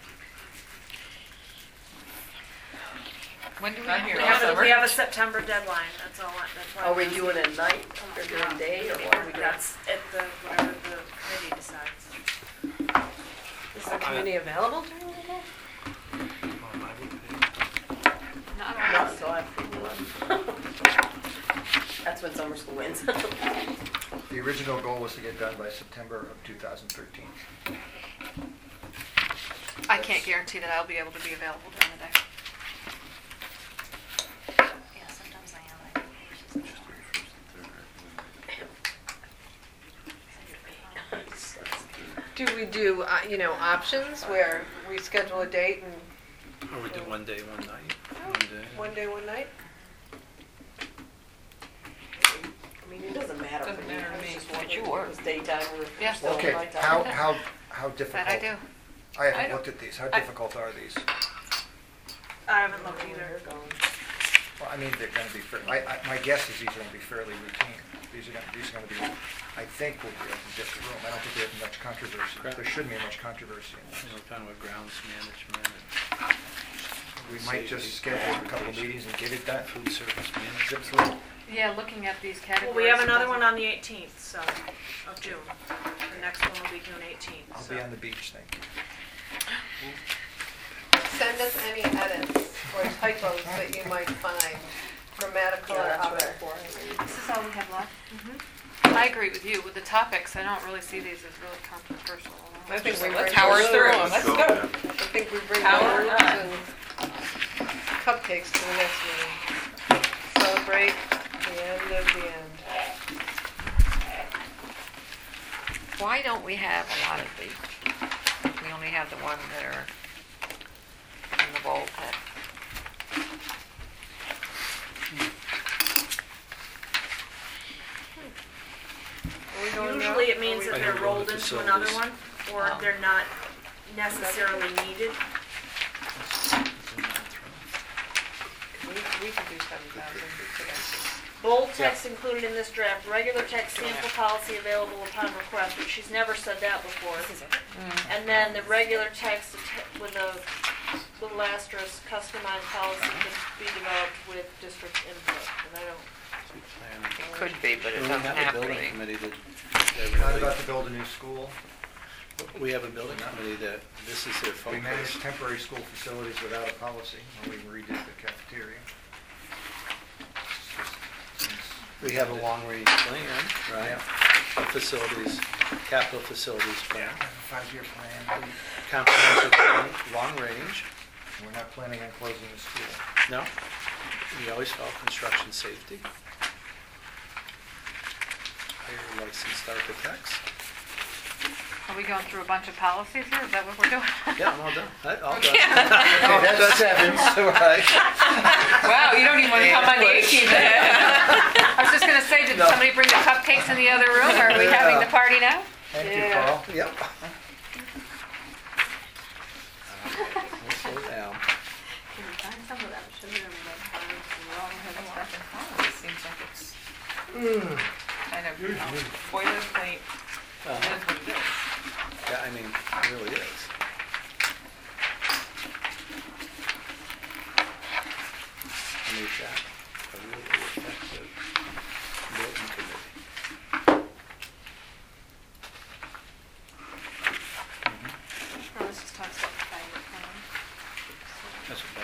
Speaker 7: When do we Not have here.
Speaker 12: We
Speaker 7: all
Speaker 12: have, a,
Speaker 7: summer?
Speaker 12: we have a September deadline, that's all, I- that's why.
Speaker 11: Are we
Speaker 12: I'm
Speaker 11: doing it at night or during the day or what are we doing?
Speaker 12: That's at the, whatever the committee decides.
Speaker 11: Is the committee available during the day?
Speaker 6: Well, I would be.
Speaker 2: Not
Speaker 11: Not
Speaker 2: always.
Speaker 11: until after eleven. That's when summer school ends.
Speaker 3: The original goal was to get done by September of two thousand thirteen.
Speaker 2: I can't guarantee that I'll be able to be available during the day.
Speaker 4: Yeah, sometimes I am.
Speaker 8: Just do first and third.
Speaker 10: Do we do, uh, you know, options where we schedule a date and
Speaker 6: Or we do one day, one night, one day.
Speaker 10: one day, one night?
Speaker 11: I mean, it doesn't matter.
Speaker 7: Doesn't
Speaker 11: for me.
Speaker 7: matter to
Speaker 11: I was
Speaker 7: me.
Speaker 11: just
Speaker 9: But
Speaker 11: wondering
Speaker 9: you
Speaker 11: if
Speaker 9: work.
Speaker 11: it was daytime or if
Speaker 2: Yeah.
Speaker 11: it's still
Speaker 3: Okay,
Speaker 11: nighttime.
Speaker 3: how, how, how difficult?
Speaker 2: That I do.
Speaker 3: I
Speaker 7: I
Speaker 3: haven't
Speaker 7: don't-
Speaker 3: looked at these. How
Speaker 7: I-
Speaker 3: difficult are these?
Speaker 12: I haven't looked either.
Speaker 3: Well, I mean, they're gonna be, fair- I, I, my guess is these are gonna be fairly routine. These are gonna, these are gonna be, I think will be in just a room. I don't think there's much controversy. There shouldn't be much controversy in
Speaker 6: You know,
Speaker 3: this.
Speaker 6: kind of with grounds management and
Speaker 3: We might just schedule a couple of meetings and get it done.
Speaker 6: food service
Speaker 3: Zip
Speaker 6: management.
Speaker 3: through.
Speaker 2: Yeah, looking at these categories.
Speaker 12: Well, we have
Speaker 2: it
Speaker 12: another
Speaker 2: doesn't-
Speaker 12: one on the eighteenth, so, of June. The next one will be June eighteenth,
Speaker 3: I'll
Speaker 12: so.
Speaker 3: be on the beach, thank you.
Speaker 10: Send us any edits or typos that you might find, grammatical
Speaker 11: Yeah,
Speaker 10: or
Speaker 11: that's
Speaker 10: other.
Speaker 11: what I'm for.
Speaker 2: This is all we have left?
Speaker 12: Mhm.
Speaker 2: I agree with you. With the topics, I don't really see these as really controversial.
Speaker 10: I think we
Speaker 7: Let's
Speaker 10: bring
Speaker 7: power
Speaker 10: balloons.
Speaker 7: through 'em.
Speaker 8: Let's
Speaker 7: Let's
Speaker 8: go,
Speaker 7: go.
Speaker 8: man.
Speaker 10: I think we bring
Speaker 7: Power
Speaker 10: balloons
Speaker 7: up.
Speaker 10: and cupcakes to the next meeting. Celebrate the end of the end.
Speaker 9: Why don't we have a lot of these? We only have the ones that are in the vault that
Speaker 10: Are we going now?
Speaker 12: Usually it means
Speaker 10: Are
Speaker 12: that
Speaker 10: we-
Speaker 12: they're
Speaker 6: I
Speaker 12: rolled
Speaker 6: know the
Speaker 12: into another
Speaker 6: facilities.
Speaker 12: one, or
Speaker 9: Oh.
Speaker 12: they're not necessarily needed.
Speaker 10: We, we can do seven thousand today.
Speaker 12: Bold text included in this draft, regular text sample policy available upon request, but she's never said that before. And then the regular text atta- with a little asterisk, customized policy can be developed with district input, and I don't.
Speaker 9: it could be, but it
Speaker 6: We
Speaker 9: doesn't
Speaker 6: have
Speaker 9: have
Speaker 6: a
Speaker 9: to
Speaker 6: building
Speaker 9: be.
Speaker 6: committee that,
Speaker 3: We're
Speaker 6: that
Speaker 3: not
Speaker 6: really,
Speaker 3: about to build a new school.
Speaker 6: we have a building committee that this is their
Speaker 3: We manage
Speaker 6: focus.
Speaker 3: temporary school facilities without a policy when we redid the cafeteria.
Speaker 6: We have a long-range plan, right? A Facilities, capital facilities plan,
Speaker 3: Five-year plan.
Speaker 6: comprehensive plan, long range.
Speaker 3: We're not planning on closing the school.
Speaker 6: No, we always follow construction safety. Hire licensed architects.
Speaker 2: Are we going through a bunch of policies here? Is that what we're doing?
Speaker 6: Yeah, I'm all done. I- All done.
Speaker 3: Okay, that's seven, so I,
Speaker 7: Wow, you don't even want to come on the eighteenth.
Speaker 2: I was just gonna say, did
Speaker 6: No.
Speaker 2: somebody bring the cupcakes in the other room? Or are we having the party now?
Speaker 3: thank you,
Speaker 10: Yeah.
Speaker 3: Paul.
Speaker 6: Yep. Let's slow down.
Speaker 7: It seems like it's kind of, you know, boilerplate. It
Speaker 6: Uh-huh.
Speaker 7: is what it is.
Speaker 6: Yeah, I mean, it really is. I need that. A really effective building committee.
Speaker 2: Or let's just talk about the five-year plan.
Speaker 6: That's what that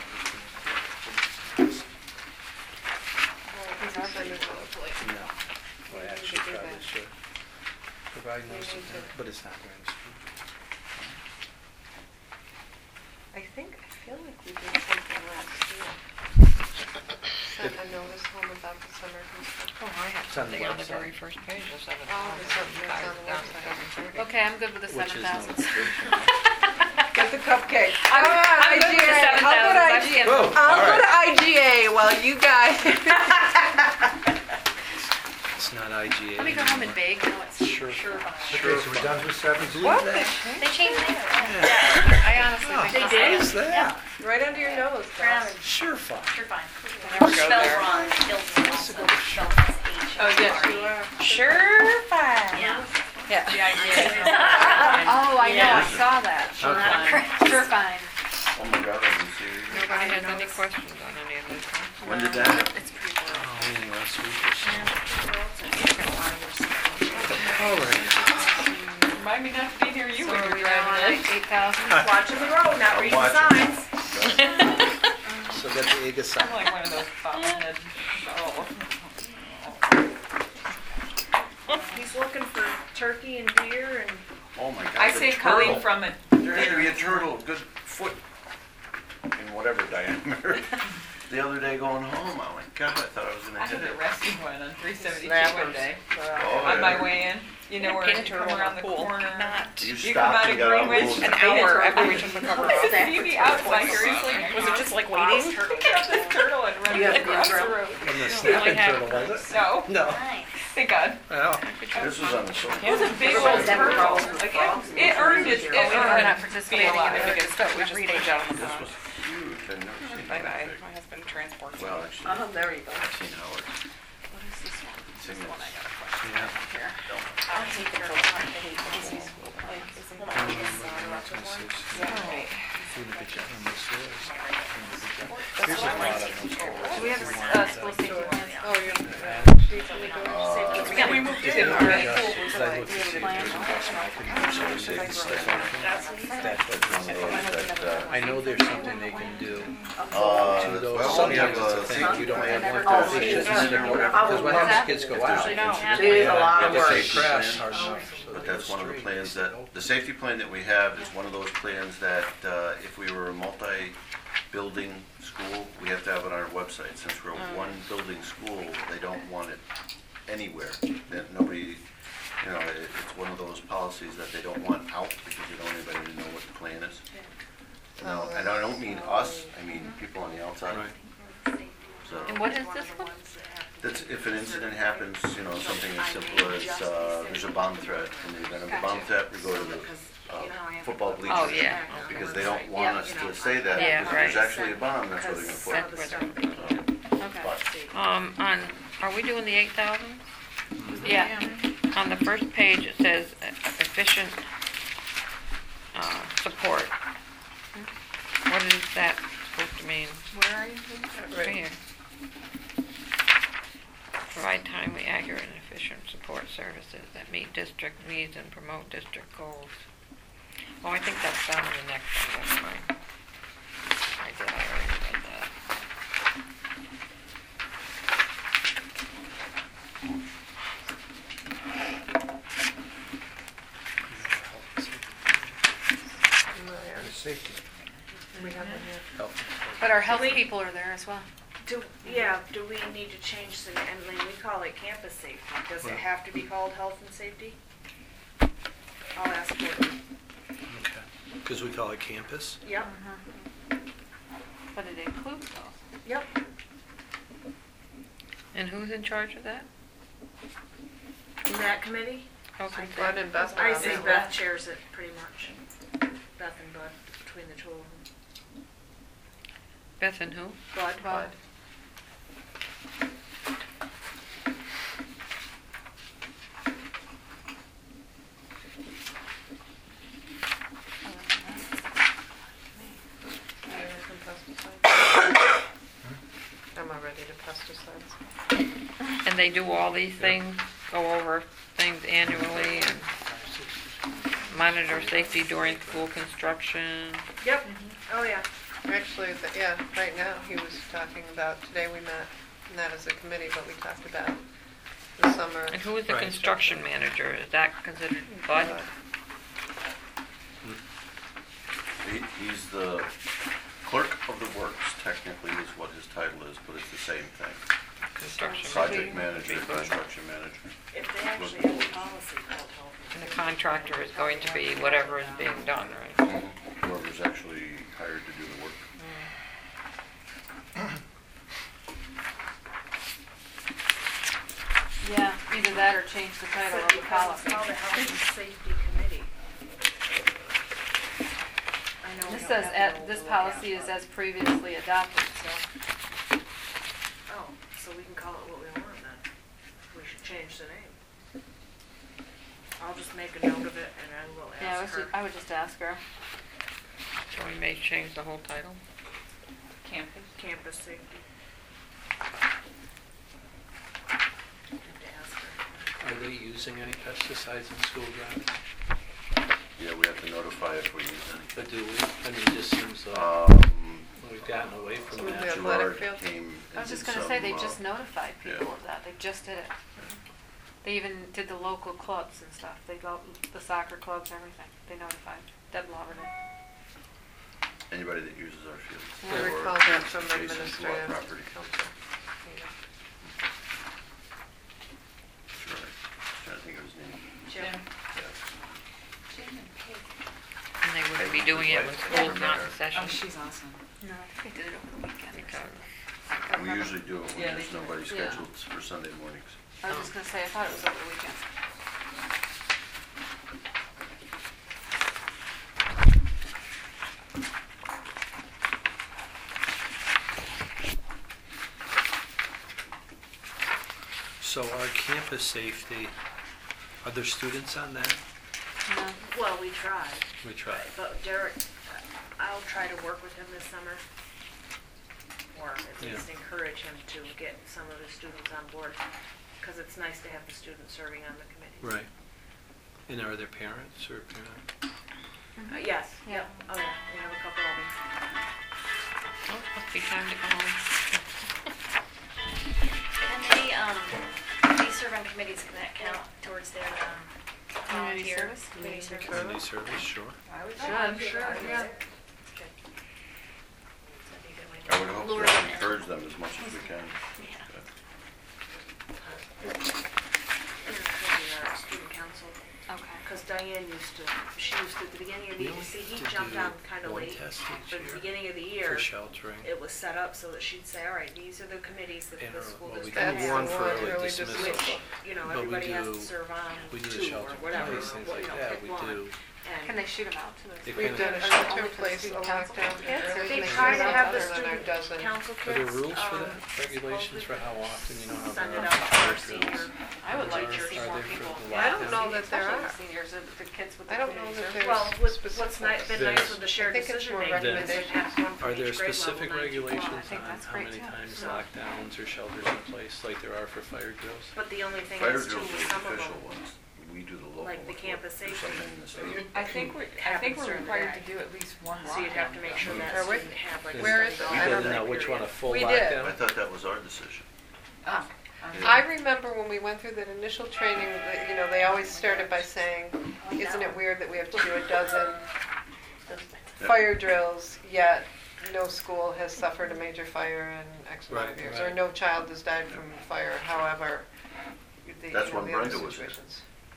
Speaker 2: These are pretty boilerplate.
Speaker 6: No, well, actually, probably should. Provide notice of intent, but it's not going to school.
Speaker 10: I think, I feel like we did something last year. Sent a notice home about the summer construction.
Speaker 9: Oh, I have
Speaker 6: It's on the
Speaker 9: something on the
Speaker 6: website.
Speaker 9: very first page, the seven
Speaker 10: Oh, there's something that's on the
Speaker 9: down to
Speaker 10: website.
Speaker 9: seven thirty.
Speaker 2: Okay, I'm good with the
Speaker 6: Which
Speaker 2: seven
Speaker 6: is
Speaker 2: thousand.
Speaker 6: notification.
Speaker 10: Get the cupcake.
Speaker 2: I'm-
Speaker 10: Come on,
Speaker 2: I'm good with the
Speaker 10: I G A.
Speaker 2: seven
Speaker 10: I'll go to
Speaker 2: thousand.
Speaker 10: I G A.
Speaker 2: I've
Speaker 6: Whoa,
Speaker 10: I'll
Speaker 6: all
Speaker 10: go to
Speaker 6: right.
Speaker 10: I G A while you guys.
Speaker 6: It's not I G A
Speaker 2: Let me go home and
Speaker 6: anymore.
Speaker 2: bake. No, it's
Speaker 6: Sure.
Speaker 2: sure.
Speaker 3: Okay, so we're done with seven?
Speaker 10: What?
Speaker 4: They changed it.
Speaker 2: I honestly
Speaker 6: Oh,
Speaker 2: think
Speaker 4: They
Speaker 2: that's-
Speaker 4: did?
Speaker 6: What's that?
Speaker 10: Right under your nose,
Speaker 4: Brown
Speaker 10: Bob.
Speaker 4: and
Speaker 6: Sure fine.
Speaker 4: Sure fine.
Speaker 5: Never go
Speaker 4: Spelled
Speaker 5: there.
Speaker 4: wrong. Hilton also spelled as H.
Speaker 7: Oh, yes, you are.
Speaker 5: Sure, fine.
Speaker 4: Yeah.
Speaker 7: Yeah. The idea.
Speaker 2: Oh, I know, I
Speaker 8: Yeah.
Speaker 2: saw that. Sure
Speaker 6: Okay.
Speaker 2: fine. Sure fine.
Speaker 8: Oh my God, I didn't see it.
Speaker 9: Nobody has any questions on any of this, huh?
Speaker 8: When did that happen?
Speaker 2: It's pretty boilerplate.
Speaker 6: Oh, meeting last week or so. All right.
Speaker 7: Remind me not to be near you
Speaker 2: So
Speaker 7: when
Speaker 2: are
Speaker 7: you're
Speaker 2: we now on
Speaker 7: driving in.
Speaker 2: eight thousand?
Speaker 12: Watching the road, not reading
Speaker 8: Watching.
Speaker 12: signs.
Speaker 6: So got the egg
Speaker 7: I'm
Speaker 6: aside.
Speaker 7: like one of those bobblehead. Oh.
Speaker 12: He's looking for turkey and deer and
Speaker 8: Oh my God.
Speaker 7: I
Speaker 8: the
Speaker 7: saved
Speaker 8: turtle.
Speaker 7: Colleen from it.
Speaker 8: There had to be a turtle, good foot in whatever diameter. The other day going home, oh my God, I thought I was
Speaker 7: I
Speaker 8: gonna
Speaker 7: had
Speaker 8: hit
Speaker 7: to
Speaker 8: it.
Speaker 7: rescue one on three seventy-two
Speaker 9: Snappers.
Speaker 7: one day.
Speaker 8: Oh,
Speaker 7: On my
Speaker 8: yeah.
Speaker 7: way in, you know where
Speaker 5: Pin
Speaker 7: you come
Speaker 5: turtle in
Speaker 7: around
Speaker 5: the
Speaker 7: the
Speaker 5: pool.
Speaker 7: corner.
Speaker 5: Not
Speaker 8: You
Speaker 7: You come
Speaker 8: stopped
Speaker 7: out
Speaker 8: and
Speaker 7: of
Speaker 8: got out of the
Speaker 7: Greenwich
Speaker 8: pool.
Speaker 5: an hour after we took the cover off.
Speaker 7: See me outside seriously.
Speaker 5: Was it just like waiting?
Speaker 7: Pick up this turtle and run
Speaker 11: You have
Speaker 7: it across the
Speaker 11: the
Speaker 7: road.
Speaker 6: From the
Speaker 9: only
Speaker 6: snapping
Speaker 9: have-
Speaker 6: turtle, was it?
Speaker 7: No,
Speaker 6: No.
Speaker 4: Nice.
Speaker 7: thank God.
Speaker 6: Well,
Speaker 8: This was on the show.
Speaker 7: It was a big old turtle. Like it, it earned it. It
Speaker 2: Oh, we're
Speaker 7: earned
Speaker 2: not
Speaker 7: being
Speaker 2: participating in
Speaker 7: alive.
Speaker 2: it.
Speaker 5: Because we just put it out on the
Speaker 8: This
Speaker 5: pond.
Speaker 8: was huge. I've never seen
Speaker 5: Bye bye.
Speaker 8: that
Speaker 5: My
Speaker 8: big.
Speaker 5: husband transports.
Speaker 8: Well, actually,
Speaker 11: Uh-huh, there you go.
Speaker 8: I've seen Howard. Seen this.
Speaker 6: yeah.
Speaker 11: I'll take the turtle. I hate Casey's school. Like, isn't that
Speaker 6: Um,
Speaker 11: his, uh,
Speaker 6: what's my sis?
Speaker 11: Right.
Speaker 6: Doing a good job on this list. Doing a good job.
Speaker 11: That's
Speaker 6: There's a
Speaker 11: what I
Speaker 6: lot
Speaker 11: like.
Speaker 6: of those courses.
Speaker 2: Do we have a
Speaker 6: If you
Speaker 2: uh,
Speaker 6: want
Speaker 2: school
Speaker 6: that.
Speaker 2: safety plan?
Speaker 10: Oh, you're.
Speaker 8: Uh,
Speaker 7: Yeah, we moved it in
Speaker 6: Yeah,
Speaker 7: already.
Speaker 6: because I looked to see if there's an investment I could use so they can start something. That's what
Speaker 8: one of those that, uh,
Speaker 6: I know there's something they can do
Speaker 8: Uh,
Speaker 6: to those.
Speaker 8: well, we have
Speaker 6: Sometimes it's a
Speaker 8: a
Speaker 6: thing,
Speaker 8: safety
Speaker 6: you don't
Speaker 8: plan.
Speaker 6: have one
Speaker 11: Oh,
Speaker 6: for
Speaker 11: it's
Speaker 6: Because
Speaker 11: just-
Speaker 6: what happens, kids go
Speaker 8: If there's
Speaker 6: out.
Speaker 8: an
Speaker 4: No.
Speaker 8: incident,
Speaker 11: It is a
Speaker 8: we
Speaker 11: lot
Speaker 8: have
Speaker 11: of
Speaker 8: a
Speaker 11: work.
Speaker 6: They
Speaker 8: safety
Speaker 6: crash
Speaker 8: plan.
Speaker 6: hard enough. so
Speaker 8: But
Speaker 6: they
Speaker 8: that's
Speaker 6: go
Speaker 8: one of the
Speaker 6: straight
Speaker 8: plans
Speaker 6: instead
Speaker 8: that,
Speaker 6: of-
Speaker 8: the safety plan that we have is one of those plans that uh, if we were a multi-building school, we have to have it on our website. Since we're a one-building school, they don't want it anywhere. That nobody, you know, it- it's one of those policies that they don't want out because they don't want anybody to know what the plan is. No, and I don't mean us, I mean people on the outside.
Speaker 6: Right.
Speaker 8: So.
Speaker 2: And what is this one?
Speaker 8: That's if an incident happens, you know, something as simple as, uh, there's a bomb threat. In the event of a bomb threat, we go to the, uh, football bleachers.
Speaker 9: Oh, yeah.
Speaker 8: Because they don't want us to say that,
Speaker 9: Yeah,
Speaker 8: because if there's
Speaker 9: right.
Speaker 8: actually a bomb, that's where they're
Speaker 9: That's
Speaker 8: gonna put
Speaker 9: where
Speaker 8: it.
Speaker 9: they're-
Speaker 2: Okay.
Speaker 8: But,
Speaker 9: Um, on, are we doing the eight thousand?
Speaker 2: Yeah.
Speaker 9: On the first page, it says uh, efficient, uh, support. What is that supposed to mean?
Speaker 2: Where are you?
Speaker 9: Right here. Provide timely, accurate, and efficient support services that meet district needs and promote district goals. Oh, I think that's down in the next one, that's fine. I did, I already read that.
Speaker 3: The safety.
Speaker 10: We have one here.
Speaker 6: Health.
Speaker 2: But our health people are there as well.
Speaker 12: do, yeah, do we need to change the, I mean, we call it campus safety. Does it have to be called health and safety? I'll ask Courtney.
Speaker 6: Okay. Because we call it campus.
Speaker 12: Yep,
Speaker 2: But it includes those.
Speaker 12: yep.
Speaker 9: And who's in charge of that?
Speaker 12: In that committee,
Speaker 9: Health and
Speaker 10: Bud
Speaker 9: safety?
Speaker 10: and Beth are
Speaker 12: I
Speaker 10: on
Speaker 12: say
Speaker 10: that
Speaker 12: Beth
Speaker 10: one.
Speaker 12: chairs it pretty much. Beth and Bud, between the two of them.
Speaker 9: Beth and who?
Speaker 12: Bud.
Speaker 10: Bud. I'm already to pesticides.
Speaker 9: And they do all these things, go over things annually and monitor safety during school construction.
Speaker 12: Yep, oh yeah.
Speaker 10: Actually, the- yeah, right now, he was talking about, today we met, not as a committee, but we talked about the summer.
Speaker 9: And who is the
Speaker 6: Right.
Speaker 9: construction manager? Is that considered Bud?
Speaker 10: Bud.
Speaker 8: He, he's the clerk of the works, technically is what his title is, but it's the same thing.
Speaker 9: Construction.
Speaker 8: Project manager, construction manager.
Speaker 12: If they actually have a policy called health.
Speaker 9: And the contractor is going to be whatever is being done, right?
Speaker 8: Whoever's actually hired to do the work.
Speaker 2: Yeah, either that or change the title of the
Speaker 12: Because it's
Speaker 2: policy.
Speaker 12: called the Health and Safety Committee. I know we
Speaker 2: This
Speaker 12: don't
Speaker 2: says,
Speaker 12: have
Speaker 2: at-
Speaker 12: the
Speaker 2: this
Speaker 12: logo yet,
Speaker 2: policy is
Speaker 12: but-
Speaker 2: as previously adopted, so.
Speaker 12: Oh, so we can call it what we want then. We should change the name. I'll just make a note of it and I will
Speaker 2: Yeah, I
Speaker 12: ask
Speaker 2: was
Speaker 12: her.
Speaker 2: ju- I would just ask her.
Speaker 9: So we may change the whole title.
Speaker 7: Campus.
Speaker 12: Campus safety. Have to ask her.
Speaker 6: Are they using any pesticides in school grounds?
Speaker 8: Yeah, we have to notify if we use any.
Speaker 6: But do we? I mean, it just seems like
Speaker 8: Um,
Speaker 6: we've gotten away from
Speaker 10: With
Speaker 6: that.
Speaker 10: the athletic
Speaker 8: Gerard
Speaker 10: field?
Speaker 8: came
Speaker 2: I was
Speaker 8: and
Speaker 2: just
Speaker 8: did
Speaker 2: gonna say, they
Speaker 8: some, uh,
Speaker 2: just notified people
Speaker 8: yeah.
Speaker 2: of that, they just did it. They even did the local clubs and stuff, they go, the soccer clubs, everything, they notified, Deb Lauberman.
Speaker 8: Anybody that uses our field.
Speaker 10: I
Speaker 8: or
Speaker 10: recall that from
Speaker 8: adjacent to our
Speaker 10: administrative
Speaker 8: property.
Speaker 10: council.
Speaker 8: Sure. Trying to think of his name.
Speaker 12: Jim.
Speaker 8: Yeah.
Speaker 9: And they wouldn't be doing it when school's not in session.
Speaker 7: Oh, she's awesome.
Speaker 2: No, I think they did it over the weekend or
Speaker 9: Because
Speaker 2: something.
Speaker 8: We usually do it
Speaker 7: Yeah,
Speaker 8: when
Speaker 7: they
Speaker 8: there's
Speaker 7: do.
Speaker 8: nobody
Speaker 2: Yeah.
Speaker 8: scheduled for Sunday mornings.
Speaker 2: I was just gonna say, I thought it was over the weekend.
Speaker 6: So our campus safety, are there students on that?
Speaker 2: No.
Speaker 12: Well, we tried,
Speaker 6: We tried.
Speaker 12: but Derek, I'll try to work with him this summer. Or at
Speaker 6: Yeah.
Speaker 12: least encourage him to get some of the students on board, because it's nice to have the students serving on the committee.
Speaker 6: Right. And are there parents or parent?
Speaker 12: Uh, yes,
Speaker 2: Yeah.
Speaker 12: yep, oh yeah, we have a couple of them.
Speaker 9: oh, must be time to go home.
Speaker 4: And they, um, these serve on committees, can that count towards their, um,
Speaker 2: Community
Speaker 4: volunteer?
Speaker 2: service?
Speaker 4: Community service?
Speaker 6: Community service, sure.
Speaker 7: I would
Speaker 2: Should,
Speaker 7: say.
Speaker 2: sure,
Speaker 7: I would
Speaker 2: yeah.
Speaker 7: say.
Speaker 4: Good. That'd be a good way
Speaker 8: I
Speaker 4: to
Speaker 8: would hope
Speaker 4: lure
Speaker 8: to
Speaker 4: them in.
Speaker 8: encourage them as much as we can.
Speaker 4: Yeah.
Speaker 12: And it could be our student council,
Speaker 2: Okay.
Speaker 12: because Diane used to, she used to, at the beginning of the
Speaker 6: We
Speaker 12: year,
Speaker 6: only
Speaker 12: see, he
Speaker 6: have to
Speaker 12: jumped
Speaker 6: do
Speaker 12: on kind of
Speaker 6: one
Speaker 12: late.
Speaker 6: test
Speaker 12: But
Speaker 6: each
Speaker 12: at the
Speaker 6: year
Speaker 12: beginning of the
Speaker 6: for
Speaker 12: year,
Speaker 6: sheltering.
Speaker 12: it was set up so that she'd say, all right, these are the committees that
Speaker 6: And
Speaker 12: the
Speaker 6: our-
Speaker 12: school
Speaker 6: well, we
Speaker 12: district
Speaker 6: can
Speaker 10: That's
Speaker 6: warn
Speaker 10: the
Speaker 6: for
Speaker 10: one,
Speaker 6: early
Speaker 10: early
Speaker 6: dismissal.
Speaker 10: dismissal.
Speaker 12: which, you know,
Speaker 6: But we
Speaker 12: everybody has to
Speaker 6: do-
Speaker 12: serve on
Speaker 6: We do the
Speaker 12: two or
Speaker 6: shelter
Speaker 12: whatever,
Speaker 6: place, things
Speaker 12: what, you
Speaker 6: like
Speaker 12: know,
Speaker 6: that,
Speaker 12: pick
Speaker 6: we
Speaker 12: one.
Speaker 6: do.
Speaker 2: Can
Speaker 12: And
Speaker 2: they shoot them out to
Speaker 6: They
Speaker 2: the?
Speaker 10: We've
Speaker 6: kinda-
Speaker 10: done a
Speaker 2: Are they
Speaker 10: shelter
Speaker 2: only for
Speaker 10: place, a
Speaker 2: student council?
Speaker 10: lockdown,
Speaker 2: Yes,
Speaker 10: early
Speaker 12: they
Speaker 10: dismissal
Speaker 12: try to have the
Speaker 10: other than our
Speaker 12: student
Speaker 10: dozen.
Speaker 12: council
Speaker 6: Are
Speaker 12: kids.
Speaker 6: there rules for
Speaker 12: um,
Speaker 6: that? Regulations for how often, you know, how
Speaker 12: Send
Speaker 6: there
Speaker 12: it
Speaker 6: are
Speaker 12: out to
Speaker 6: fire
Speaker 12: our
Speaker 6: drills?
Speaker 12: senior.
Speaker 2: I would like to
Speaker 6: Are
Speaker 2: see
Speaker 6: there
Speaker 2: more
Speaker 6: for
Speaker 2: people.
Speaker 6: the
Speaker 10: I don't
Speaker 6: lockdown?
Speaker 10: know that there
Speaker 2: Especially
Speaker 10: are.
Speaker 2: the seniors, the the kids with the
Speaker 10: I don't know
Speaker 2: community
Speaker 10: that
Speaker 2: service.
Speaker 10: there's
Speaker 12: Well, with,
Speaker 10: specific-
Speaker 12: what's ni- been
Speaker 6: There's-
Speaker 12: nice with the shared
Speaker 10: I think it's
Speaker 12: decision
Speaker 10: more
Speaker 12: making is they've
Speaker 10: recommendations.
Speaker 12: had one for
Speaker 6: Are there
Speaker 12: each grade level,
Speaker 6: specific
Speaker 12: nine to twelve.
Speaker 6: regulations
Speaker 2: I think
Speaker 6: on
Speaker 2: that's
Speaker 6: how
Speaker 2: great,
Speaker 6: many
Speaker 2: too.
Speaker 6: times
Speaker 12: So-
Speaker 6: lockdowns or shelters in place like there are for fire drills?
Speaker 12: But the only thing
Speaker 8: Fire
Speaker 12: is too,
Speaker 8: drills
Speaker 12: with
Speaker 8: are
Speaker 12: some
Speaker 8: the
Speaker 12: of
Speaker 8: official
Speaker 12: them,
Speaker 8: ones. We do the local ones.
Speaker 12: like the campus
Speaker 8: There's
Speaker 12: safety.
Speaker 8: something in the state.
Speaker 7: I think we're, I think
Speaker 12: Happens
Speaker 7: we're
Speaker 12: during the
Speaker 7: required
Speaker 12: day.
Speaker 7: to do at least one lockdown.
Speaker 12: So you'd have to make sure that
Speaker 10: Are we?
Speaker 12: student had like. a
Speaker 10: Where is
Speaker 12: study
Speaker 10: it?
Speaker 6: You
Speaker 10: I
Speaker 12: guide
Speaker 10: don't
Speaker 6: didn't know
Speaker 12: period.
Speaker 6: which one, a full
Speaker 10: We did.
Speaker 6: lockdown?
Speaker 8: I thought that was our decision.
Speaker 7: Ah,
Speaker 8: Yeah.
Speaker 10: I remember when we went through that initial training, that, you know, they always started by saying, isn't it weird that we have to do a dozen
Speaker 8: Yeah.
Speaker 10: fire drills, yet no school has suffered a major fire in X amount of
Speaker 6: Right,
Speaker 10: years, or
Speaker 6: right.
Speaker 10: no child has died from fire, however, the, you
Speaker 8: That's
Speaker 10: know,
Speaker 8: when
Speaker 10: the other
Speaker 8: Brenda was here.
Speaker 10: situations.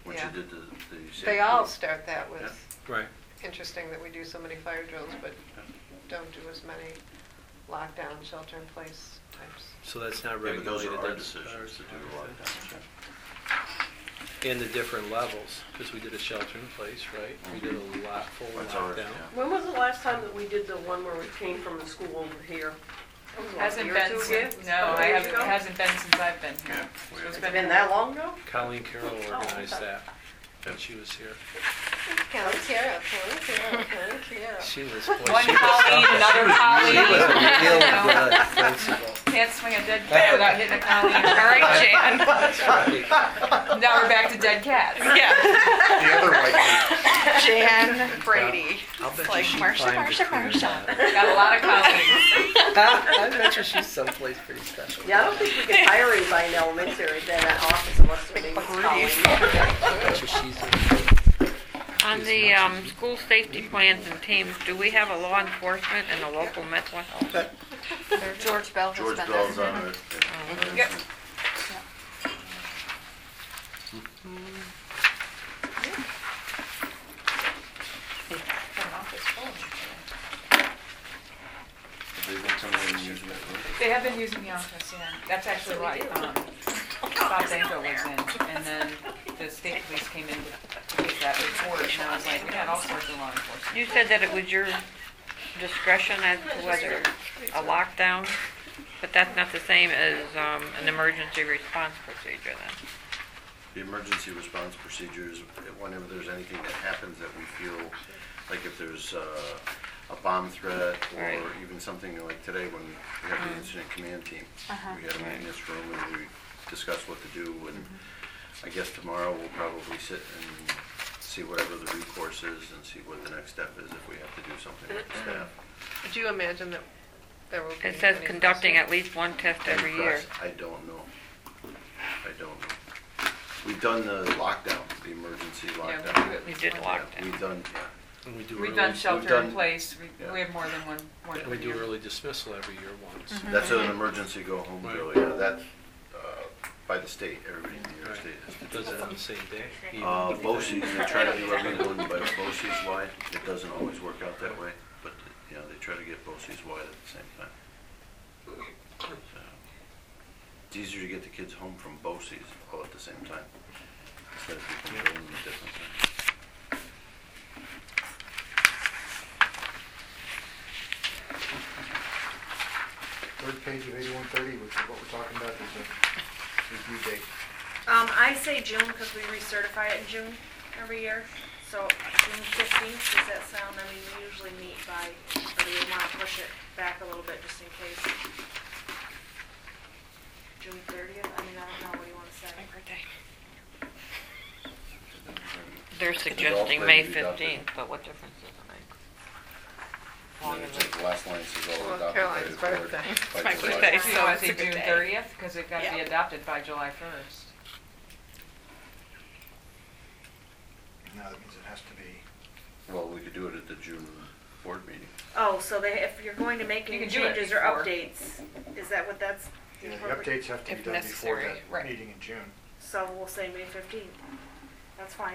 Speaker 8: When
Speaker 7: Yeah.
Speaker 8: she did the, the.
Speaker 10: They all start that with,
Speaker 6: Right.
Speaker 10: interesting that we do so many fire drills, but don't do as many lockdown, shelter in place types.
Speaker 6: So that's not
Speaker 8: Yeah, but those
Speaker 6: regulated.
Speaker 8: are our
Speaker 6: that's
Speaker 8: decisions to do the lockdowns.
Speaker 6: And the different levels, because we did a shelter in place, right? We did a lot full
Speaker 8: That's ours,
Speaker 6: lockdown.
Speaker 8: yeah.
Speaker 11: When was the last time that we did the one where we came from the school over here? That was what, a
Speaker 7: Hasn't
Speaker 11: year or
Speaker 7: been
Speaker 11: two
Speaker 7: since,
Speaker 11: ago?
Speaker 7: no,
Speaker 11: Couple
Speaker 7: I
Speaker 11: years
Speaker 7: haven't,
Speaker 11: ago?
Speaker 7: it hasn't been since I've been here.
Speaker 8: Yeah,
Speaker 7: So
Speaker 8: we
Speaker 7: it's
Speaker 11: It's been that long ago?
Speaker 6: Colleen Carroll organized
Speaker 11: okay.
Speaker 6: that when she was here.
Speaker 10: Count Kara, count Kara, count Kara.
Speaker 6: She was, boy,
Speaker 7: One
Speaker 6: she was
Speaker 7: Colleen,
Speaker 6: tough.
Speaker 7: another Colleen.
Speaker 6: She was a real
Speaker 7: You know?
Speaker 6: good principal.
Speaker 7: Can't swing a dead cat without hitting a Colleen.
Speaker 9: All right, Jan.
Speaker 6: That's right.
Speaker 7: Now we're back to dead cats.
Speaker 9: Yeah.
Speaker 3: The other white lady.
Speaker 9: Jan Brady.
Speaker 6: I'll bet you
Speaker 9: like
Speaker 6: she
Speaker 9: Marsha,
Speaker 6: climbed
Speaker 9: Marsha,
Speaker 6: the clear
Speaker 9: Marsha.
Speaker 6: ladder.
Speaker 7: Got a lot of Colleens.
Speaker 6: I bet you she's someplace pretty special.
Speaker 11: Yeah, I don't think we could hire anybody in elementary than that office unless their name was Colleen.
Speaker 6: I bet you she's
Speaker 9: On the um, school safety plans and teams, do we have a law enforcement and a local mental health?
Speaker 2: George Bell has
Speaker 8: George
Speaker 2: been
Speaker 8: Bell's
Speaker 2: there.
Speaker 8: on it.
Speaker 7: Yep.
Speaker 8: They've been coming in and using it.
Speaker 7: They have been using the office, yeah. That's actually right. Um, Bob Zanko was in, and then the state police came in to get that report, and I was like, we had all sorts of law enforcement.
Speaker 9: You said that it was your discretion as to whether a lockdown, but that's not the same as um, an emergency response procedure then.
Speaker 8: The emergency response procedures, whenever there's anything that happens that we feel, like if there's uh, a bomb threat, or
Speaker 9: Right.
Speaker 8: even something like today when we had the incident command team.
Speaker 2: Uh-huh.
Speaker 8: We had a meeting in this room and we discussed what to do, and I guess tomorrow we'll probably sit and see whatever the recourse is and see what the next step is if we have to do something with the staff.
Speaker 10: Do you imagine that there will be?
Speaker 9: It says
Speaker 10: any
Speaker 9: conducting
Speaker 10: press?
Speaker 9: at least one test every
Speaker 8: Any
Speaker 9: year.
Speaker 8: press? I don't know. I don't know. We've done the lockdown, the emergency
Speaker 7: Yeah, we do
Speaker 8: lockdown.
Speaker 7: at least
Speaker 9: did
Speaker 7: one.
Speaker 9: lock-
Speaker 8: Yeah, We've done, yeah.
Speaker 6: And we do
Speaker 7: We've
Speaker 6: early,
Speaker 7: done shelter in
Speaker 8: done-
Speaker 7: place, we,
Speaker 8: yeah.
Speaker 7: we have more than one, more
Speaker 6: and
Speaker 7: than
Speaker 6: we
Speaker 7: one
Speaker 6: do
Speaker 7: year.
Speaker 6: early dismissal every year once.
Speaker 8: That's an emergency go home
Speaker 6: Right.
Speaker 8: drill, yeah, that's uh, by the state, everybody in New York
Speaker 6: Right.
Speaker 8: State has to do
Speaker 6: Does it
Speaker 8: that.
Speaker 6: on the same day? even?
Speaker 8: Uh, BOCES, they try to do everyone by BOCES wide, it doesn't always work out that way, but, you know, they try to get BOCES wide at the same time. So, It's easier to get the kids home from BOCES all at the same time, instead of people going at different times.
Speaker 3: Third page of eighty-one thirty, which is what we're talking about, is a review date.
Speaker 12: Um, I say June because we recertify it in June every year. So June fifteenth, does that sound, I mean, we usually meet by, or do we want to push it back a little bit just in case? June thirtieth, I mean, I don't know, what do you want to say?
Speaker 9: They're suggesting May fifteenth, but what difference does it make?
Speaker 8: And then it's like the last line says all
Speaker 10: Well,
Speaker 8: adopted by
Speaker 10: Caroline's
Speaker 8: the board
Speaker 10: birthday.
Speaker 8: by
Speaker 9: My
Speaker 8: July.
Speaker 9: birthday.
Speaker 7: So I
Speaker 9: it's a
Speaker 7: think
Speaker 9: good
Speaker 7: June
Speaker 9: day.
Speaker 7: thirtieth, because it got to be
Speaker 12: Yeah.
Speaker 7: adopted by July first.
Speaker 3: No, that means it has to be,
Speaker 8: Well, we could do it at the June board meeting.
Speaker 12: Oh, so they, if you're going to make
Speaker 7: You
Speaker 12: any
Speaker 7: can do it
Speaker 12: changes or
Speaker 7: before.
Speaker 12: updates, is that what that's?
Speaker 3: yeah, the
Speaker 12: appropriate?
Speaker 3: updates have to be
Speaker 7: If
Speaker 3: done before
Speaker 7: necessary,
Speaker 3: that
Speaker 7: right.
Speaker 3: meeting in June.
Speaker 12: So we'll say May fifteenth, that's fine.